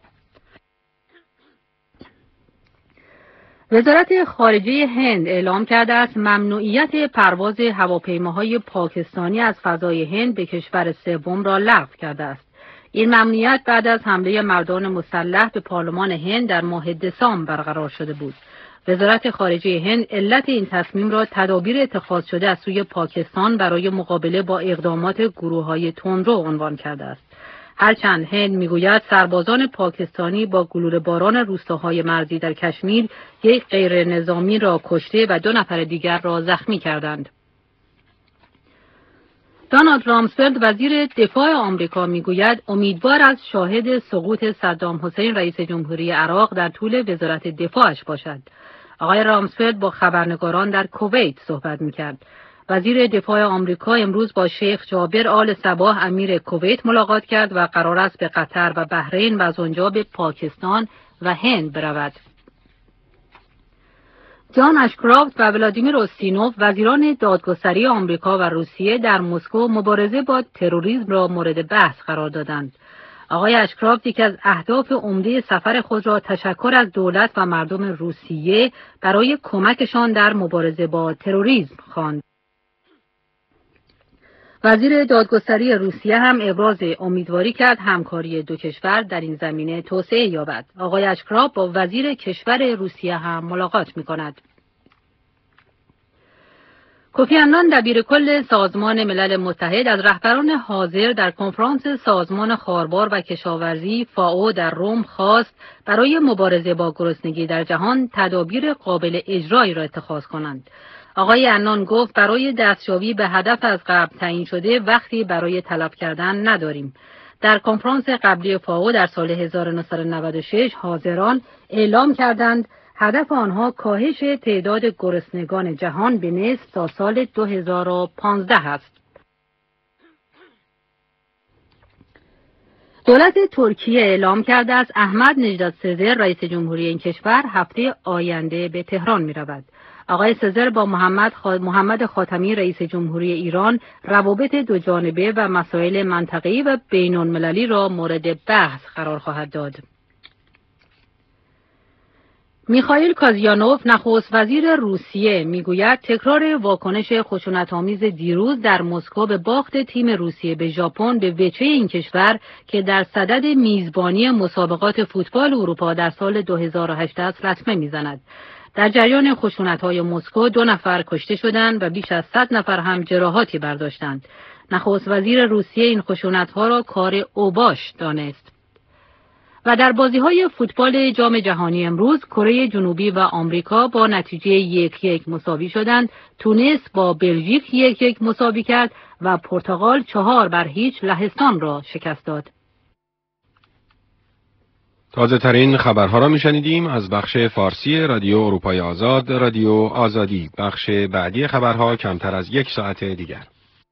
وزارت خارجه هند اعلام کرده است ممنوعیت پرواز هواپیماهای پاکستانی از فضای هند به کشور سوم را لغو کرده است. این ممنوعیت بعد از حمله مردان مسلح به پارلمان هند در ماه دسامبر برقرار شده بود. وزارت خارجه هند علت این تصمیم را تدابیر اتخاذ شده از سوی پاکستان برای مقابله با اقدامات گروه‌های تندرو عنوان کرده است. هرچند هند میگوید سربازان پاکستانی با گلوله باران روستاهای مرزی در کشمیر یک غیر نظامی را کشته و 2 نفر دیگر را زخمی کردند. دونالد رامسفلد وزیر دفاع آمریکا میگوید امیدوار از شاهد سقوط صدام حسین رئیس جمهوری عراق در طول وزارت دفاعش باشد. آقای رامسفلد با خبرنگاران در کویت صحبت میکرد. وزیر دفاع آمریکا امروز با شیخ جابر آل صباح امیر کویت ملاقات کرد و قرار است به قطر و بحرین و از آنجا به پاکستان و هند برود. جان اشکرافت و ولادیمیر اوستینوف وزیران دادگستری آمریکا و روسیه در مسکو مبارزه با تروریسم را مورد بحث قرار دادند. آقای اشکرافت یکی از اهداف عمده سفر خود را تشکر از دولت و مردم روسیه برای کمکشان در مبارزه با تروریسم خواند. وزیر دادگستری روسیه هم ابراز امیدواری کرد همکاری 2 کشور در این زمینه توسعه یابد. آقای اشکراف با وزیر کشور روسیه هم ملاقات می‌کند. کوفی عنان دبیرکل سازمان ملل متحد از رهبران حاضر در کنفرانس سازمان خاربار و کشاورزی فائو در روم خواست برای مبارزه با گرسنگی در جهان تدابیر قابل اجرایی را اتخاذ کنند. آقای عنان گفت برای دستیابی به هدف از قبل تعیین شده وقتی برای طلب کردن نداریم. در کنفرانس قبلی فائو در سال 1996 حاضران اعلام کردند هدف آنها کاهش تعداد گرسنگان جهان به نصف تا سال 2015 است. دولت ترکیه اعلام کرده است احمد نژاد سزر رئیس جمهوری این کشور هفته آینده به تهران می رود. آقای سزر با محمد خاتمی رئیس جمهوری ایران روابط 2 جانبه و مسائل منطقه‌ای و بین‌المللی را مورد بحث قرار خواهد داد. میخائیل کازیانوف نخست وزیر روسیه میگوید تکرار واکنش خشونت‌آمیز دیروز در مسکو به باخت تیم روسیه به ژاپن به وجه این کشور که در صدد میزبانی مسابقات فوتبال اروپا در سال 2008 است لطمه میزند. در جریان خشونت‌های مسکو 2 نفر کشته شدند و بیش از 100 نفر هم جراحاتی برداشتند. نخست وزیر روسیه این خشونت‌ها را کار اوباش دانست. و در بازی‌های فوتبال جام جهانی امروز کره جنوبی و آمریکا با نتیجه 1-1 مساوی شدند. تونس با بلژیک 1-1 مساوی کرد و پرتغال 4-0 لهستان را شکست داد. تازه ترین خبرها را میشنیدیم از بخش فارسی رادیو اروپای آزاد، رادیو آزادی. بخش بعدی خبرها کمتر از 1 ساعت دیگر.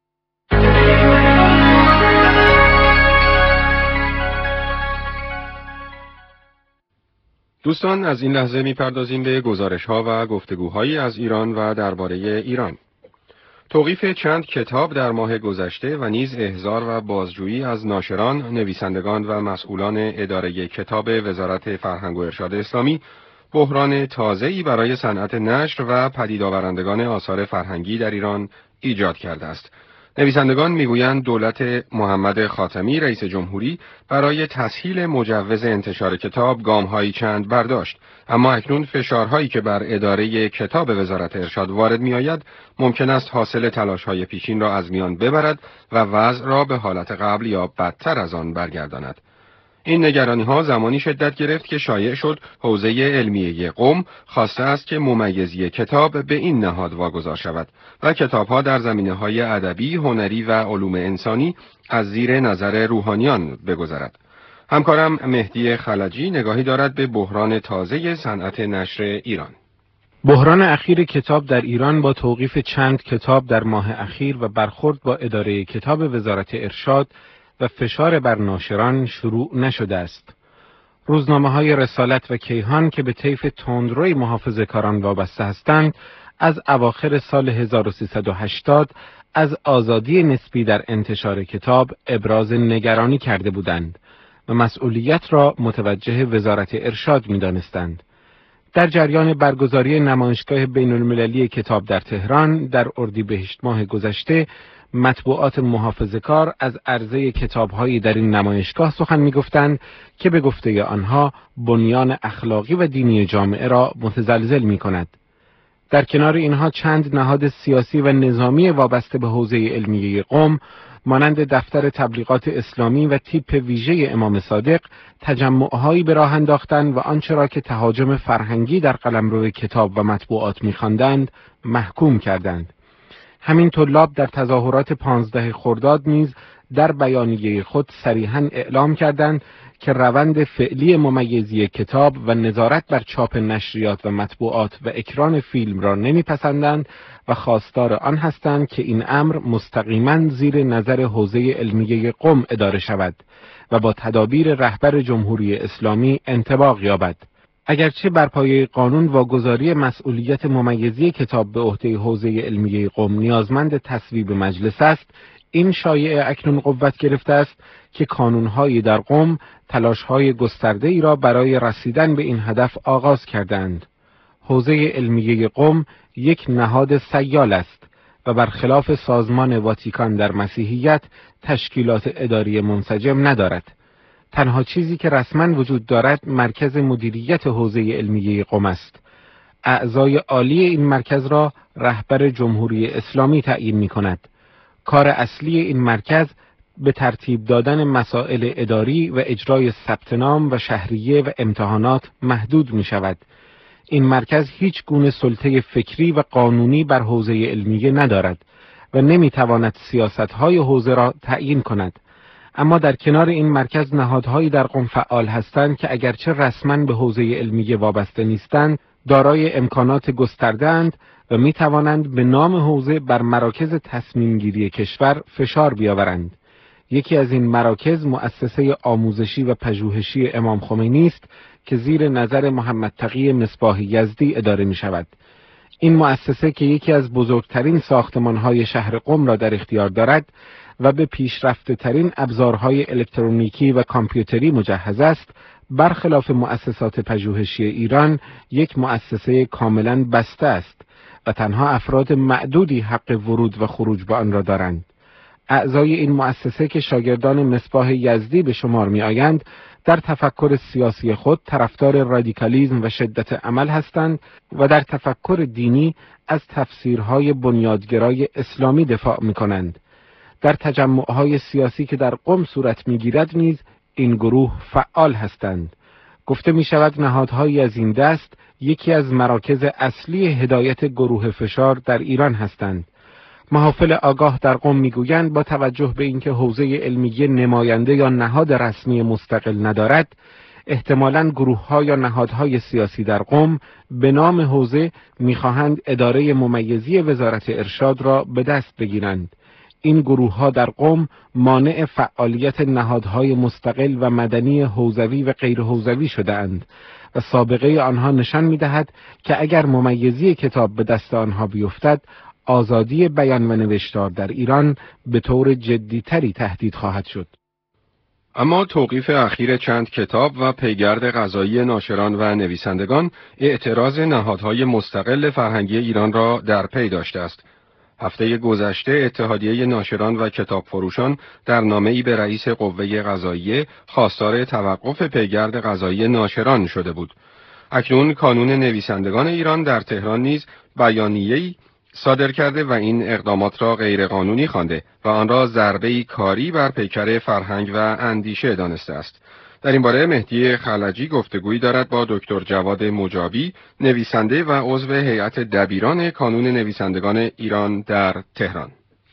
دوستان، از این لحظه میپردازیم به گزارش‌ها و گفتگوهایی از ایران و درباره ایران. توقیف چند کتاب در ماه گذشته و نیز احضار و بازجویی از ناشران، نویسندگان و مسئولان اداره کتاب وزارت فرهنگ و ارشاد اسلامی بحران تازه‌ای برای صنعت نشر و پدید آورندگان آثار فرهنگی در ایران ایجاد کرده است. نویسندگان میگویند دولت محمد خاتمی رئیس جمهوری برای تسهیل مجوز انتشار کتاب گام‌هایی چند برداشت، اما اکنون فشارهایی که بر اداره کتاب وزارت ارشاد وارد می‌آید ممکن است حاصل تلاش‌های پیشین را از میان ببرد و وضع را به حالت قبل یا بدتر از آن برگرداند. این نگرانی‌ها زمانی شدت گرفت که شایع شد حوزه علمیه قم خواسته است که ممیزی کتاب به این نهاد واگذار شود و کتاب‌ها در زمینه‌های ادبی، هنری و علوم انسانی از زیر نظر روحانیان بگذرد. همکارم مهدی خلجی نگاهی دارد به بحران تازه صنعت نشر ایران. بحران اخیر کتاب در ایران با توقیف چند کتاب در ماه اخیر و برخورد با اداره کتاب وزارت ارشاد و فشار بر ناشران شروع نشده است. روزنامه‌های رسالت و کیهان که به طیف تندروی محافظه‌کاران وابسته هستند، از اواخر سال 1380 از آزادی نسبی در انتشار کتاب ابراز نگرانی کرده بودند و مسئولیت را متوجه وزارت ارشاد می‌دانستند. در جریان برگزاری نمایشگاه بین‌المللی کتاب در تهران در اردیبهشت ماه گذشته، مطبوعات محافظه‌کار از عرضه کتاب‌هایی در این نمایشگاه سخن می‌گفتند که به گفته آنها بنیان اخلاقی و دینی جامعه را متزلزل می‌کند. در کنار اینها چند نهاد سیاسی و نظامی وابسته به حوزه علمیه قم مانند دفتر تبلیغات اسلامی و تیپ ویژه امام صادق تجمع‌هایی به راه انداختند و آنچه را که تهاجم فرهنگی در قلمرو کتاب و مطبوعات می‌خواندند محکوم کردند. همین طلاب در تظاهرات 15 خرداد نیز در بیانیه خود صریحاً اعلام کردند که روند فعلی ممیزی کتاب و نظارت بر چاپ نشریات و مطبوعات و اکران فیلم را نمیپسندند و خواستار آن هستند که این امر مستقیما زیر نظر حوزه علمیه قم اداره شود و با تدابیر رهبر جمهوری اسلامی انطباق یابد. اگرچه بر پایه قانون واگذاری مسئولیت ممیزی کتاب به عهده حوزه علمیه قم نیازمند تصویب مجلس است، این شایعه اکنون قوت گرفته است که کانون‌های در قم تلاش‌های گسترده‌ای را برای رسیدن به این هدف آغاز کردند. حوزه علمیه قم یک نهاد سیال است و برخلاف سازمان واتیکان در مسیحیت تشکیلات اداری منسجم ندارد. تنها چیزی که رسما وجود دارد مرکز مدیریت حوزه علمیه قم است. اعضای عالی این مرکز را رهبر جمهوری اسلامی تعیین می‌کند. کار اصلی این مرکز به ترتیب دادن مسائل اداری و اجرای ثبت نام و شهریه و امتحانات محدود می شود. این مرکز هیچ گونه سلطه فکری و قانونی بر حوزه علمیه ندارد و نمی تواند سیاست‌های حوزه را تعیین کند. اما در کنار این مرکز نهادهایی در قم فعال هستند که اگرچه رسما به حوزه علمیه وابسته نیستند، دارای امکانات گسترده‌اند و می توانند به نام حوزه بر مراکز تصمیم گیری کشور فشار بیاورند. یکی از این مراکز مؤسسه آموزشی و پژوهشی امام خمینی است که زیر نظر محمد تقی مصباح یزدی اداره می شود. این مؤسسه که یکی از بزرگترین ساختمان‌های شهر قم را در اختیار دارد و به پیشرفته ترین ابزارهای الکترونیکی و کامپیوتری مجهز است، برخلاف مؤسسات پژوهشی ایران یک مؤسسه کاملا بسته است و تنها افراد معدودی حق ورود و خروج به آن را دارند. اعضای این مؤسسه که شاگردان مصباح یزدی به شمار می آیند، در تفکر سیاسی خود طرفدار رادیکالیسم و شدت عمل هستند و در تفکر دینی از تفسیرهای بنیادگرای اسلامی دفاع می کنند. در تجمعهای سیاسی که در قم صورت می گیرد نیز این گروه فعال هستند. گفته می شود نهادهایی از این دست یکی از مراکز اصلی هدایت گروه فشار در ایران هستند. محافل آگاه در قم میگویند با توجه به اینکه حوزه علمیه نماینده یا نهاد رسمی مستقل ندارد، احتمالاً گروه‌ها یا نهادهای سیاسی در قم به نام حوزه می‌خواهند اداره ممیزی وزارت ارشاد را به دست بگیرند. این گروه‌ها در قم مانع فعالیت نهادهای مستقل و مدنی حوزوی و غیر حوزوی شده‌اند و سابقه آنها نشان می‌دهد که اگر ممیزی کتاب به دست آنها بیفتد، آزادی بیان و نوشتار در ایران به طور جدی‌تری تهدید خواهد شد. اما توقیف اخیر چند کتاب و پیگرد قضایی ناشران و نویسندگان اعتراض نهادهای مستقل فرهنگی ایران را در پی داشته است. هفته گذشته اتحادیه ناشران و کتاب فروشان در نامه‌ای به رئیس قوه قضاییه خواستار توقف پیگرد قضایی ناشران شده بود. اکنون کانون نویسندگان ایران در تهران نیز بیانیه‌ای صادر کرده و این اقدامات را غیرقانونی خوانده و آن را ضربه‌ای کاری بر پیکر فرهنگ و اندیشه دانسته است. در این باره مهدی خلجی گفتگویی دارد با دکتر جواد مجابی، نویسنده و عضو هیئت دبیران کانون نویسندگان ایران در تهران.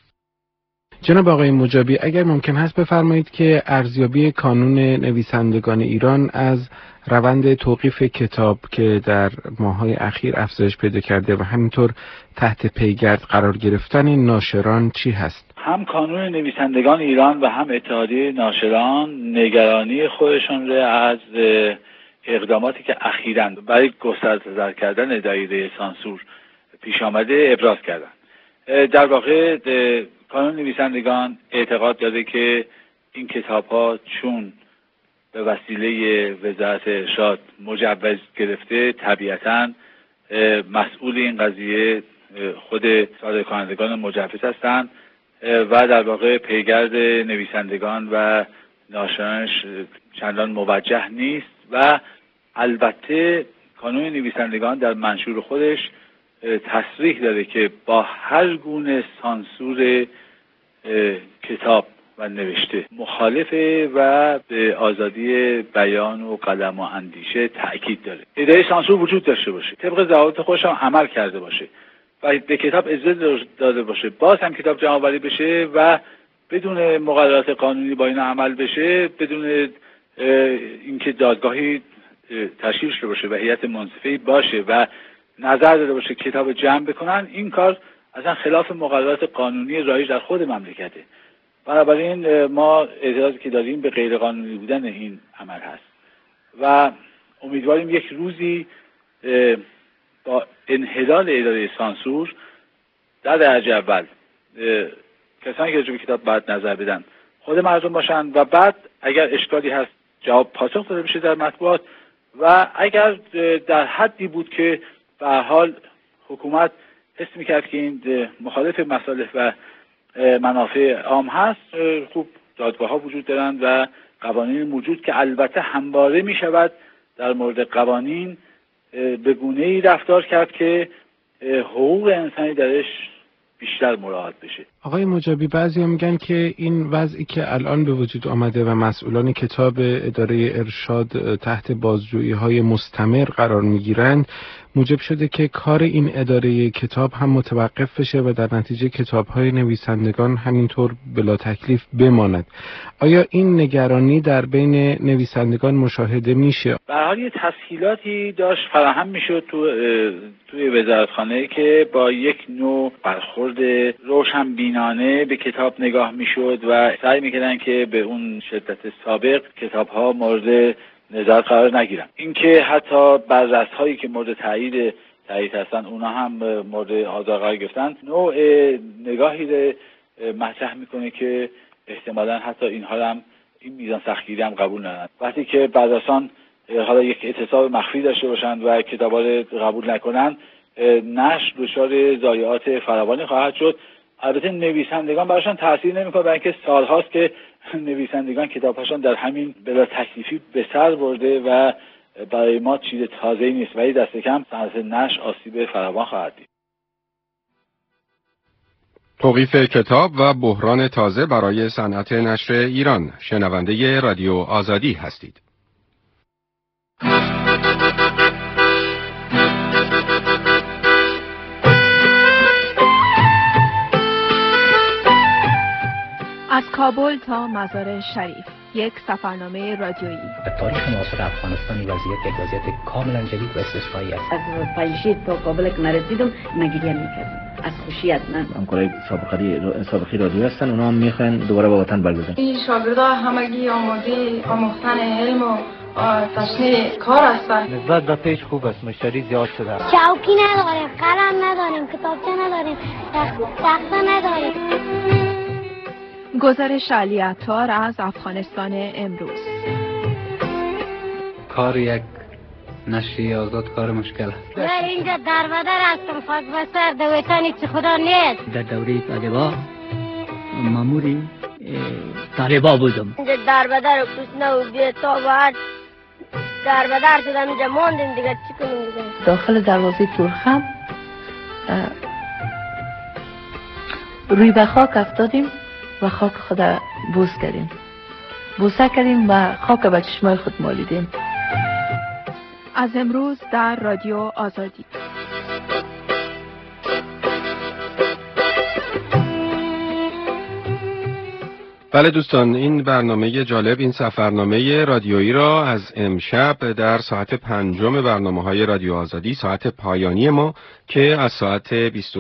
جناب آقای مجابی، اگر ممکن هست بفرمایید که ارزیابی کانون نویسندگان ایران از روند توقیف کتاب که در ماه‌های اخیر افزایش پیدا کرده و همینطور تحت پیگرد قرار گرفتن ناشران چی هست؟ هم کانون نویسندگان ایران و هم اتحادیه ناشران نگرانی خودشون را از اقداماتی که اخیراً برای گسترده کردن دایره سانسور پیش آمده ابراز کردند. در واقع کانون نویسندگان اعتقاد داره که این کتاب‌ها چون به وسیله وزارت ارشاد مجوز گرفته، طبیعتاً مسئول این قضیه خود صادر کنندگان مجوز هستند و در واقع پیگرد نویسندگان و ناشرانش چندان موجه نیست و البته کانون نویسندگان در منشور خودش تصریح داره که با هر گونه سانسور کتاب و نوشته مخالفه و به آزادی بیان و قلم و اندیشه تأکید داره. ادعای سانسور وجود داشته باشه، طبق ضوابط خودش هم عمل کرده باشه و به کتاب اجازه داده باشه، باز هم کتاب جمع‌آوری بشه و بدون مقررات قانونی با این عمل بشه، بدون اینکه دادگاهی تشکیل شده باشه و هیئت منصفه‌ای باشه و نظر داده باشه کتاب جمع بکنن، این کار اصلا خلاف مقررات قانونی رایج در خود مملکته. بنابراین ما اعتراضی که داریم به غیر قانونی بودن این عمل هست و امیدواریم یک روزی با انحلال اداره سانسور در درجه اول کسانی که راجع به کتاب باید نظر بدن خود مردم باشن و بعد اگر اشکالی هست جواب پاسخ داده بشه در مطبوعات و اگر در حدی بود که به هر حال حکومت حس می‌کرد که این مخالف مصالح و منافع عام هست، خوب دادگاه‌ها وجود دارند و قوانین موجود که البته همواره می‌شود در مورد قوانین به گونه‌ای رفتار کرد که حقوق انسانی درش بیشتر مراعات بشه. آقای مجابی، بعضیا میگن که این وضعی که الان به وجود آمده و مسئولان کتاب اداره ارشاد تحت بازجویی‌های مستمر قرار میگیرند موجب شده که کار این اداره کتاب هم متوقف بشه و در نتیجه کتاب‌های نویسندگان همینطور بلا تکلیف بماند. آیا این نگرانی در بین نویسندگان مشاهده میشه؟ به هر حال تسهیلاتی داشت فراهم میشد توی وزارتخانه که با یک نوع برخورد روشن بینانه به کتاب نگاه میشد و سعی میکردن که به اون شدت سابق کتاب‌ها مورد نظر قرار نگیرن. اینکه حتی بررس‌هایی که مورد تایید هستن اونا هم مورد آزار قرار گرفتن، نوع نگاهی رو مطرح میکنه که احتمالاً حتی اینها هم این میزان سختگیری هم قبول ندارن. وقتی که بررسان حالا یک اعتصاب مخفی داشته باشند و کتابا رو قبول نکنند، نشر دچار ضایعات فراوانی خواهد شد. البته نویسندگان براشون تاثیر نمیکنه، برای اینکه سالهاست که نویسندگان کتابهاشون در همین بلا تکلیفی به سر برده و برای ما چیز تازه‌ای نیست، ولی دست کم صنعت نشر آسیب فراوان خواهد دید. توقیف کتاب و بحران تازه برای صنعت نشر ایران. شنونده رادیو آزادی هستید. از کابل تا مزار شریف، یک سفرنامه رادیویی. به تاریخ معاصر افغانستان وضعیت یک وضعیت کاملا جدید و استثنایی است. از پایشی تا کابل که نرسیدم نگریه میکردم از خوشی از من. همکارای سابقی رادیو هستن، اونا هم میخوان دوباره به وطن برگردن. این شاگردها همگی آماده آموختن علم و تشنه کار هستن. نسبت به پیش خوب است، مشتری زیاد شده. چوکی نداریم، قلم نداریم، کتابچه نداریم، تخته نداریم. گزارش علی عطار از افغانستان امروز. کار یک نشریه آزاد کار مشکل است. من اینجا در و در هستم، خاک بسر دویتانی چه خدا نیست. در دوره طالبا ماموری طالبا بودم. اینجا در و در کسنه و بیتا باید در و در شدم، اینجا موندیم دیگه چی کنیم دیگه. داخل دروازه تورخم روی به خاک افتادیم و خاک خود بوسه کردیم و خاک به چشمای خود مالیدیم. از امروز در رادیو آزادی. بله دوستان، این برنامه جالب، این سفرنامه رادیویی را از امشب در ساعت 5 برنامه‌های رادیو آزادی، ساعت پایانی ما که از ساعت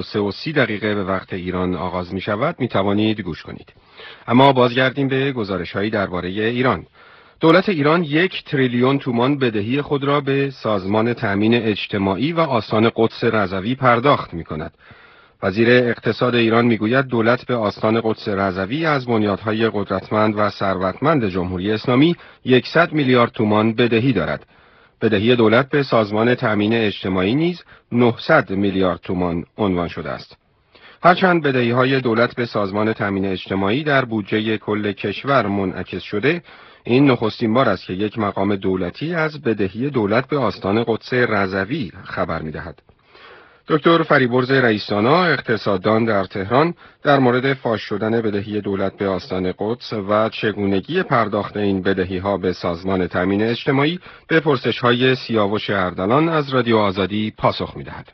23:30 به وقت ایران آغاز می شود می توانید گوش کنید. اما بازگردیم به گزارش‌هایی درباره ایران. دولت ایران 1 تریلیون تومان بدهی خود را به سازمان تأمین اجتماعی و آستان قدس رضوی پرداخت می کند. وزیر اقتصاد ایران میگوید دولت به آستان قدس رضوی از بنیادهای قدرتمند و ثروتمند جمهوری اسلامی 100 میلیارد تومان بدهی دارد. بدهی دولت به سازمان تأمین اجتماعی نیز 900 میلیارد تومان عنوان شده است. هرچند بدهی‌های دولت به سازمان تأمین اجتماعی در بودجه کل کشور منعکس شده، این نخستین بار است که یک مقام دولتی از بدهی دولت به آستان قدس رضوی خبر می‌دهد. دکتر فریبرز رئیس‌دانا، اقتصاددان در تهران، در مورد فاش شدن بدهی دولت به آستان قدس و چگونگی پرداخت این بدهی‌ها به سازمان تأمین اجتماعی به پرسش‌های سیاوش اردلان از رادیو آزادی پاسخ می‌دهد.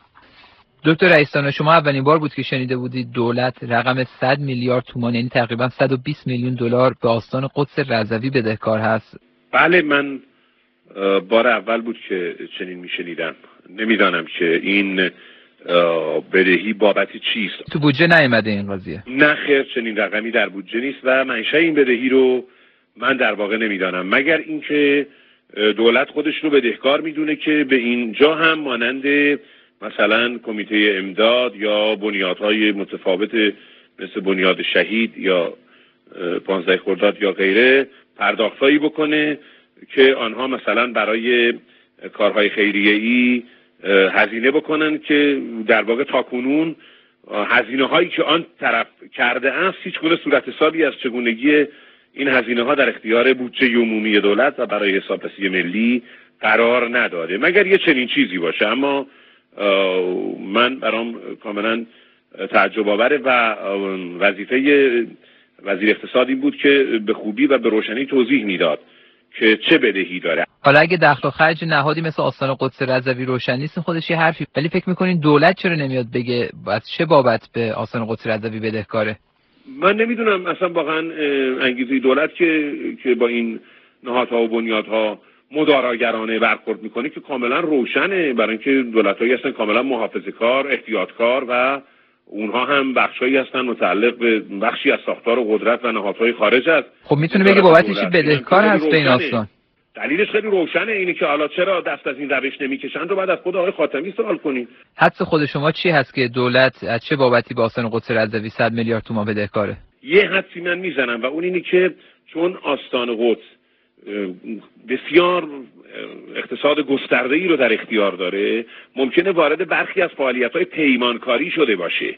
دکتر رئیس‌دانا، شما اولین بار بود که شنیده بودید دولت رقم 100 میلیارد تومان، یعنی تقریبا 120 میلیون دلار به آستان قدس رضوی بدهکار هست؟ بله، من بار اول بود که چنین میشنیدم. نمیدانم که این بدهی بابت چیست. تو بودجه نیامده این قضیه؟ نه خیر، چنین رقمی در بودجه نیست و منشأ این بدهی رو من در واقع نمیدانم، مگر اینکه دولت خودش رو بدهکار میدونه که به اینجا هم مانند مثلا کمیته امداد یا بنیادهای متفاوت مثل بنیاد شهید یا 15 خرداد یا غیره پرداختایی بکنه که آنها مثلا برای کارهای خیریه‌ای هزینه بکنن که در واقع تاکنون هزینه هایی که آن طرف کرده است هیچ گونه صورت حسابی از چگونگی این هزینه ها در اختیار بودجه عمومی دولت و برای حسابرسی ملی قرار نداره، مگر یه چنین چیزی باشه. اما من برام کاملا تعجب آوره و وظیفه وزیر اقتصاد این بود که به خوبی و به روشنی توضیح میداد که چه بدهی داره. حالا اگه دخل و خرج نهادی مثل آستان قدس رضوی روشن نیست خودش یه حرفی، ولی فکر میکنین دولت چرا نمیاد بگه از چه بابت به آستان قدس رضوی بدهکاره؟ من نمیدونم اصلا واقعا انگیزه دولت که با این نهادها و بنیادها مداراگرانه برخورد میکنه که کاملا روشنه، برای اینکه دولت‌هایی هستن کاملا محافظه‌کار، احتیاطکار و اونها هم بخشایی هستن متعلق به بخشی از ساختار و قدرت و نهادهای خارج است. خب میتونه بگه بابتش بدهکار هست به این آستان؟ دلیلش خیلی روشنه، اینه که حالا چرا دست از این روش نمیکشن رو بعد از خود آقای خاتمی سوال کنید. حدس خود شما چی هست که دولت از چه بابتی به آستان قدس رضوی 100 میلیارد تومان بدهکاره؟ یه حدسی من میزنم و اون اینه که چون آستان قدس بسیار اقتصاد گسترده‌ای رو در اختیار داره، ممکنه وارد برخی از فعالیت‌های پیمانکاری شده باشه،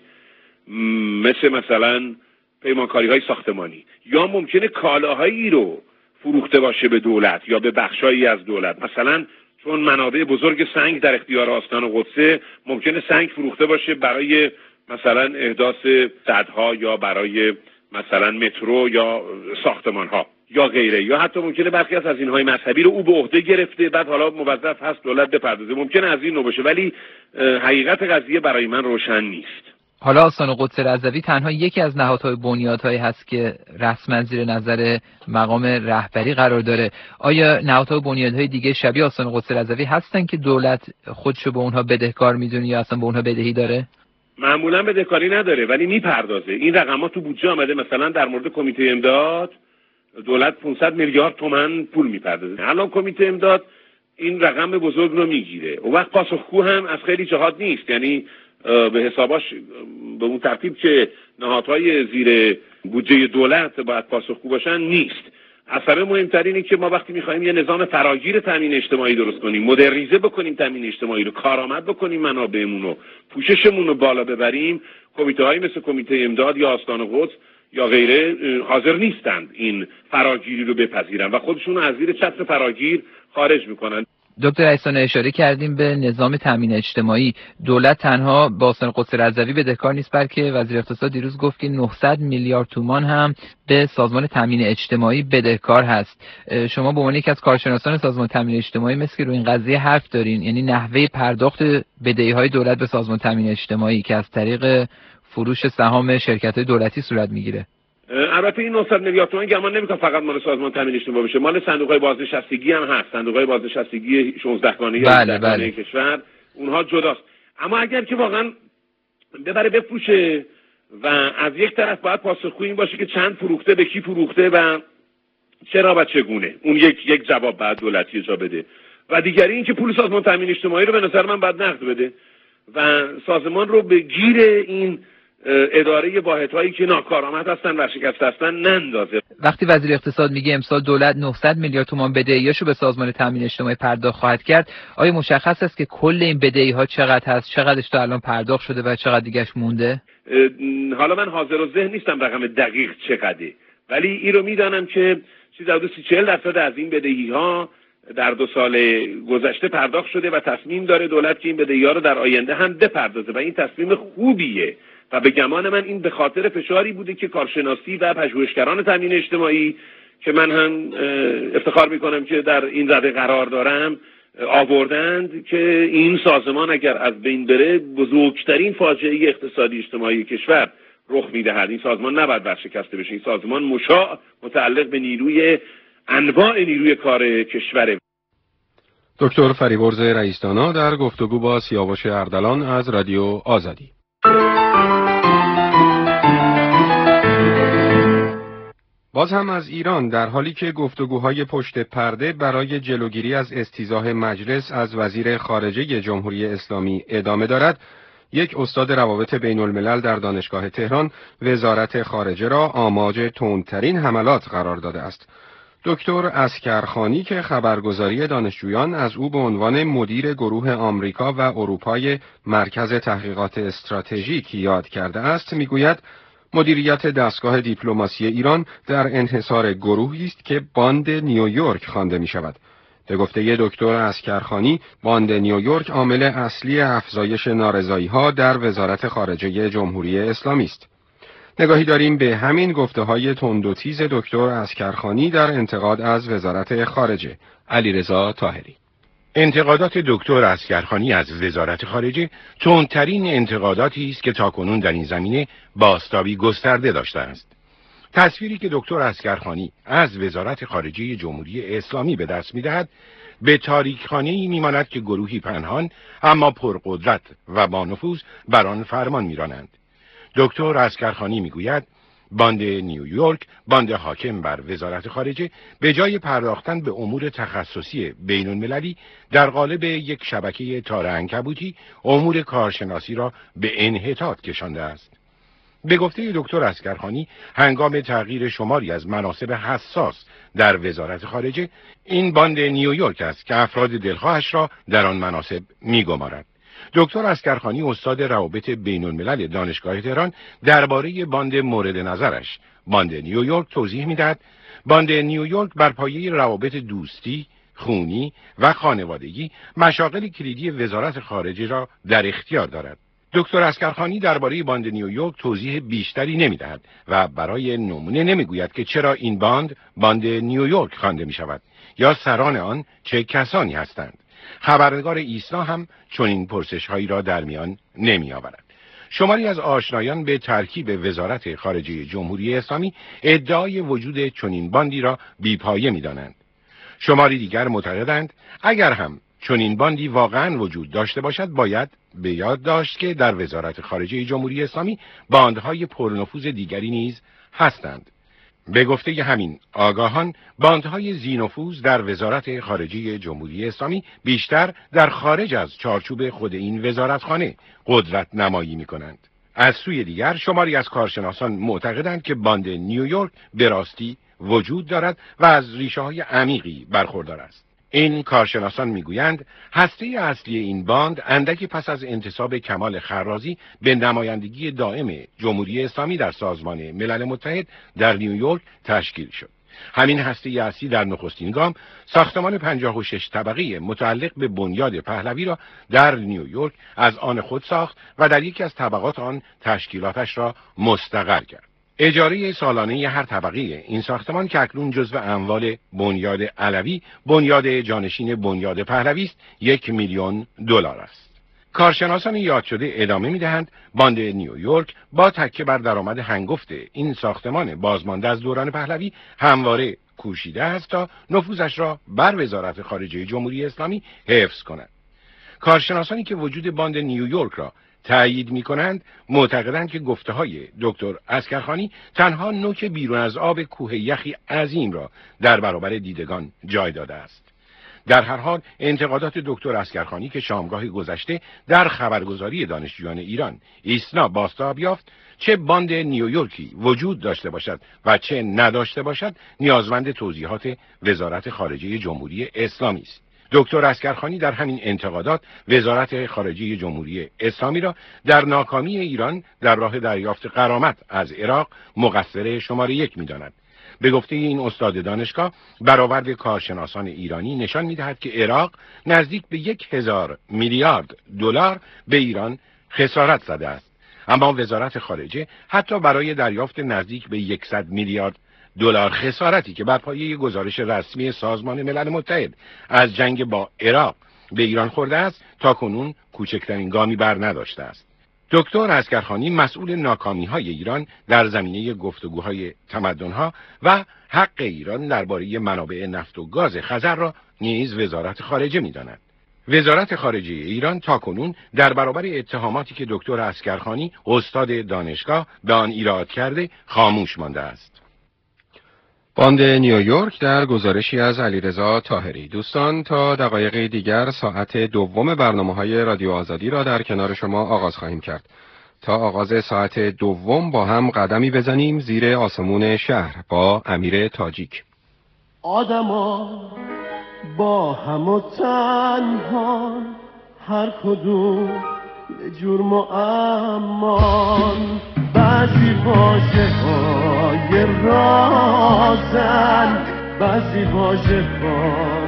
مثلا پیمانکاری‌های ساختمانی، یا ممکنه کالاهایی رو فروخته باشه به دولت یا به بخشایی از دولت. مثلا چون منابع بزرگ سنگ در اختیار آستان قدسه، ممکنه سنگ فروخته باشه برای مثلا احداث سدها یا برای مثلا مترو یا ساختمان‌ها یا غیره، یا حتی ممکنه برخی از اینهای مذهبی رو او به عهده گرفته، بعد حالا موظف هست دولت بپردازه. ممکنه از این نوع باشه، ولی حقیقت قضیه برای من روشن نیست. حالا آستان قدس رضوی تنها یکی از نهادهای بنیادهایی هست که رسما زیر نظر مقام رهبری قرار داره. آیا نهادهای بنیادهای دیگه شبیه آستان قدس رضوی هستن که دولت خودشو به اونها بدهکار میدونه یا اصلا به اونها بدهی داره؟ معمولا بدهکاری نداره ولی میپردازه. این رقمات تو بودجه آمده، مثلا در مورد کمیته امداد دولت 500 میلیارد تومان پول میپردازه. الان کمیته امداد این رقم بزرگ رو میگیره. اون وقت پاسخگو هم از خیلی جهات نیست، یعنی به حساباش به اون ترتیب که نهادهای زیر بودجه دولت باید پاسخگو باشن نیست. اثر مهمتر اینه که ما وقتی میخوایم یه نظام فراگیر تامین اجتماعی درست کنیم، مدرنیزه بکنیم تامین اجتماعی رو، کارآمد بکنیم منابعمون رو، پوششمون رو بالا ببریم، کمیته‌های مثل کمیته امداد یا آستان قدس یا غیره حاضر نیستند این فراگیری رو بپذیرن و خودشون رو از زیر چتر فراگیر خارج میکنن. دکتر احسان اشاره کردیم به نظام تامین اجتماعی. دولت تنها با آستان قدس رضوی بدهکار نیست، بلکه وزیر اقتصاد دیروز گفت که 900 میلیارد تومان هم به سازمان تامین اجتماعی بدهکار هست. شما به عنوان یکی از کارشناسان سازمان تامین اجتماعی مثل که روی این قضیه حرف دارین، یعنی نحوه پرداخت بدهی‌های دولت به سازمان تامین اجتماعی که از طریق فروش سهام شرکت‌های دولتی صورت میگیره. البته این 900 میلیارد تومان گمان نمی‌کنم فقط مال سازمان تامین اجتماعی باشه، مال صندوق‌های بازنشستگی هم هست، صندوق‌های بازنشستگی 16 گانه یا 17 گانه کشور، اونها جداست. اما اگر که واقعا ببره بفروشه و از یک طرف باید پاسخگوی این باشه که چند فروخته، به کی فروخته و چرا و چگونه، اون یک جواب بعد دولتی جا بده، و دیگری این که پول سازمان تامین اجتماعی رو به نظر من باید نقد بده و سازمان رو به گیر این اداره واحدهایی که ناکارآمد هستن و شکسته هستن نندازه. وقتی وزیر اقتصاد میگه امسال دولت 900 میلیارد تومان بدهیاشو به سازمان تامین اجتماعی پرداخت خواهد کرد، آیا مشخص است که کل این بدهی‌ها چقدر هست، چقدرش تا الان پرداخت شده و چقدر دیگه‌اش مونده؟ حالا من حاضر و ذهن نیستم رقم دقیق چقدره، ولی این رو میدانم که چیزی حدود 30-40% از این بدهی‌ها در 2 سال گذشته پرداخت شده و تصمیم داره دولت که این بدهی‌ها رو در آینده هم بپردازه و این تصمیم خوبیه و به گمان من این به خاطر فشاری بوده که کارشناسی و پژوهشگران تامین اجتماعی که من هم افتخار میکنم که در این رده قرار دارم آوردند که این سازمان اگر از بین بره بزرگترین فاجعه اقتصادی اجتماعی کشور رخ میدهد. این سازمان نباید ورشکسته بشه. این سازمان مشاع متعلق به نیروی انواع نیروی کار کشوره. دکتر فریبرز رئیس‌دانا در گفتگو با سیاوش اردلان از رادیو آزادی. باز هم از ایران، در حالی که گفتگوهای پشت پرده برای جلوگیری از استیضاح مجلس از وزیر خارجه جمهوری اسلامی ادامه دارد، یک استاد روابط بین الملل در دانشگاه تهران وزارت خارجه را آماج تندترین حملات قرار داده است. دکتر اسکرخانی که خبرگزاری دانشجویان از او به عنوان مدیر گروه آمریکا و اروپای مرکز تحقیقات استراتژیک یاد کرده است، میگوید مدیریت دستگاه دیپلماسی ایران در انحصار گروهی است که باند نیویورک خوانده می شود. به گفته دکتر اسکرخانی، باند نیویورک عامل اصلی افزایش نارضایی‌ها در وزارت خارجه جمهوری اسلامی است. نگاهی داریم به همین گفته‌های تند و تیز دکتر اسکرخانی در انتقاد از وزارت خارجه. علیرضا طاهری. انتقادات دکتر اسکرخانی از وزارت خارجه تندترین انتقاداتی است که تاکنون در این زمینه بازتابی گسترده داشته است. تصویری که دکتر اسکرخانی از وزارت خارجه جمهوری اسلامی به دست می‌دهد، به تاریکخانه‌ای می‌ماند که گروهی پنهان اما پرقدرت و با نفوذ بر آن فرمان می‌رانند. دکتر اسکرخانی می‌گوید باند نیویورک، باند حاکم بر وزارت خارجه، به جای پرداختن به امور تخصصی بین المللی در قالب یک شبکه تار عنکبوتی، امور کارشناسی را به انحطاط کشانده است. به گفته دکتر اسکرخانی، هنگام تغییر شماری از مناصب حساس در وزارت خارجه این باند نیویورک است که افراد دلخواهش را در آن مناصب می‌گمارد. دکتر اسگرخانی استاد روابط بین‌الملل دانشگاه تهران درباره باند مورد نظرش باند نیویورک توضیح می‌دهد. باند نیویورک بر پایه روابط دوستی، خونی و خانوادگی مشاغل کلیدی وزارت خارجه را در اختیار دارد. دکتر اسگرخانی درباره باند نیویورک توضیح بیشتری نمی‌دهد و برای نمونه نمی‌گوید که چرا این باند نیویورک خوانده می‌شود یا سران آن چه کسانی هستند. خبرنگار ایسنا هم چنین پرسش‌هایی را در میان نمی‌آورد. شماری از آشنایان به ترکیب وزارت خارجه جمهوری اسلامی ادعای وجود چنین باندی را بی‌پایه می‌دانند. شماری دیگر معتقدند اگر هم چنین باندی واقعاً وجود داشته باشد باید به یاد داشت که در وزارت خارجه جمهوری اسلامی باندهای پرنفوذ دیگری نیز هستند. به گفته همین آگاهان باندهای ذی‌نفوذ در وزارت خارجه جمهوری اسلامی بیشتر در خارج از چارچوب خود این وزارتخانه قدرت نمایی می‌کنند. از سوی دیگر شماری از کارشناسان معتقدند که باند نیویورک به راستی وجود دارد و از ریشه‌های عمیقی برخوردار است. این کارشناسان میگویند هسته اصلی این باند اندکی پس از انتصاب کمال خرازی به نمایندگی دائم جمهوری اسلامی در سازمان ملل متحد در نیویورک تشکیل شد. همین هسته اصلی در نخستین گام ساختمان 56 طبقه متعلق به بنیاد پهلوی را در نیویورک از آن خود ساخت و در یکی از طبقات آن تشکیلاتش را مستقر کرد. اجاره سالانه هر طبقه این ساختمان که اکنون جزو اموال بنیاد علوی، بنیاد جانشین بنیاد پهلوی است، $1,000,000 است. کارشناسان یاد شده ادامه می‌دهند باند نیویورک با تکیه بر درآمد هنگفت این ساختمان بازمانده از دوران پهلوی همواره کوشیده است تا نفوذش را بر وزارت خارجه جمهوری اسلامی حفظ کند. کارشناسانی که وجود باند نیویورک را تأیید می‌کنند معتقدند که گفته‌های دکتر اسگرخانی تنها نوک بیرون از آب کوه یخی عظیم را در برابر دیدگان جای داده است. در هر حال انتقادات دکتر اسگرخانی که شامگاه گذشته در خبرگزاری دانشجویان ایران ایسنا بازتاب یافت، چه باند نیویورکی وجود داشته باشد و چه نداشته باشد نیازمند توضیحات وزارت خارجه جمهوری اسلامی است. دکتر اسگرخانی در همین انتقادات وزارت خارجه جمهوری اسلامی را در ناکامی ایران در راه دریافت غرامت از عراق مقصر شماره 1 می‌داند. به گفته این استاد دانشگاه برآورد کارشناسان ایرانی نشان می‌دهد که عراق نزدیک به $1,000,000,000 به ایران خسارت زده است. اما وزارت خارجه حتی برای دریافت نزدیک به $100,000,000 خسارتی که بر پایه گزارش رسمی سازمان ملل متحد از جنگ با عراق به ایران خورده است تاکنون کوچکترین گامی بر نداشته است. دکتر اسگرخانی مسئول ناکامی‌های ایران در زمینه گفتگوهای تمدن‌ها و حق ایران درباره منابع نفت و گاز خزر را نیز وزارت خارجه می‌داند. وزارت خارجه ایران تاکنون در برابر اتهاماتی که دکتر اسگرخانی استاد دانشگاه به آن ایراد کرده خاموش مانده است. باند نیویورک در گزارشی از علیرضا طاهری. دوستان تا دقایق دیگر ساعت دوم برنامه‌های رادیو آزادی را در کنار شما آغاز خواهیم کرد. تا آغاز ساعت دوم با هم قدمی بزنیم زیر آسمون شهر با امیر تاجیک. آدما با هم و تنها هر کدوم جرم و امان بعضی واژه های رازن بعضی واژه ها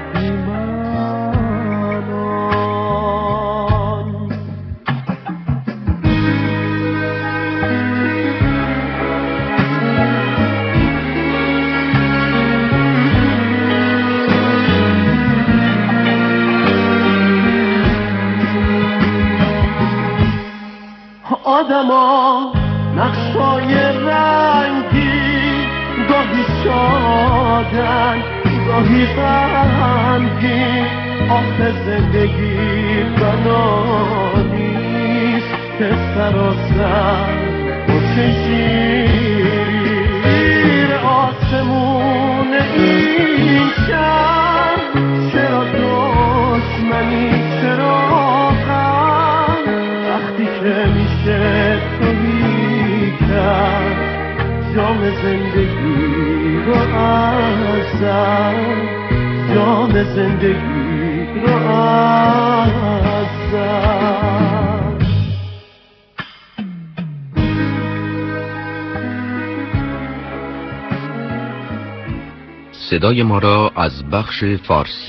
بیمانان. آدما نقشای رنگی گاهی شادن گاهی غمگین آخه زندگی بنا نیست که سراسر خوش شیر آسمون این شهر چرا دشمنی چرا غم وقتی که میشه تویی کرد جام زندگی رو از زد جام زندگی را از زد. صدای ما را از بخش فارسی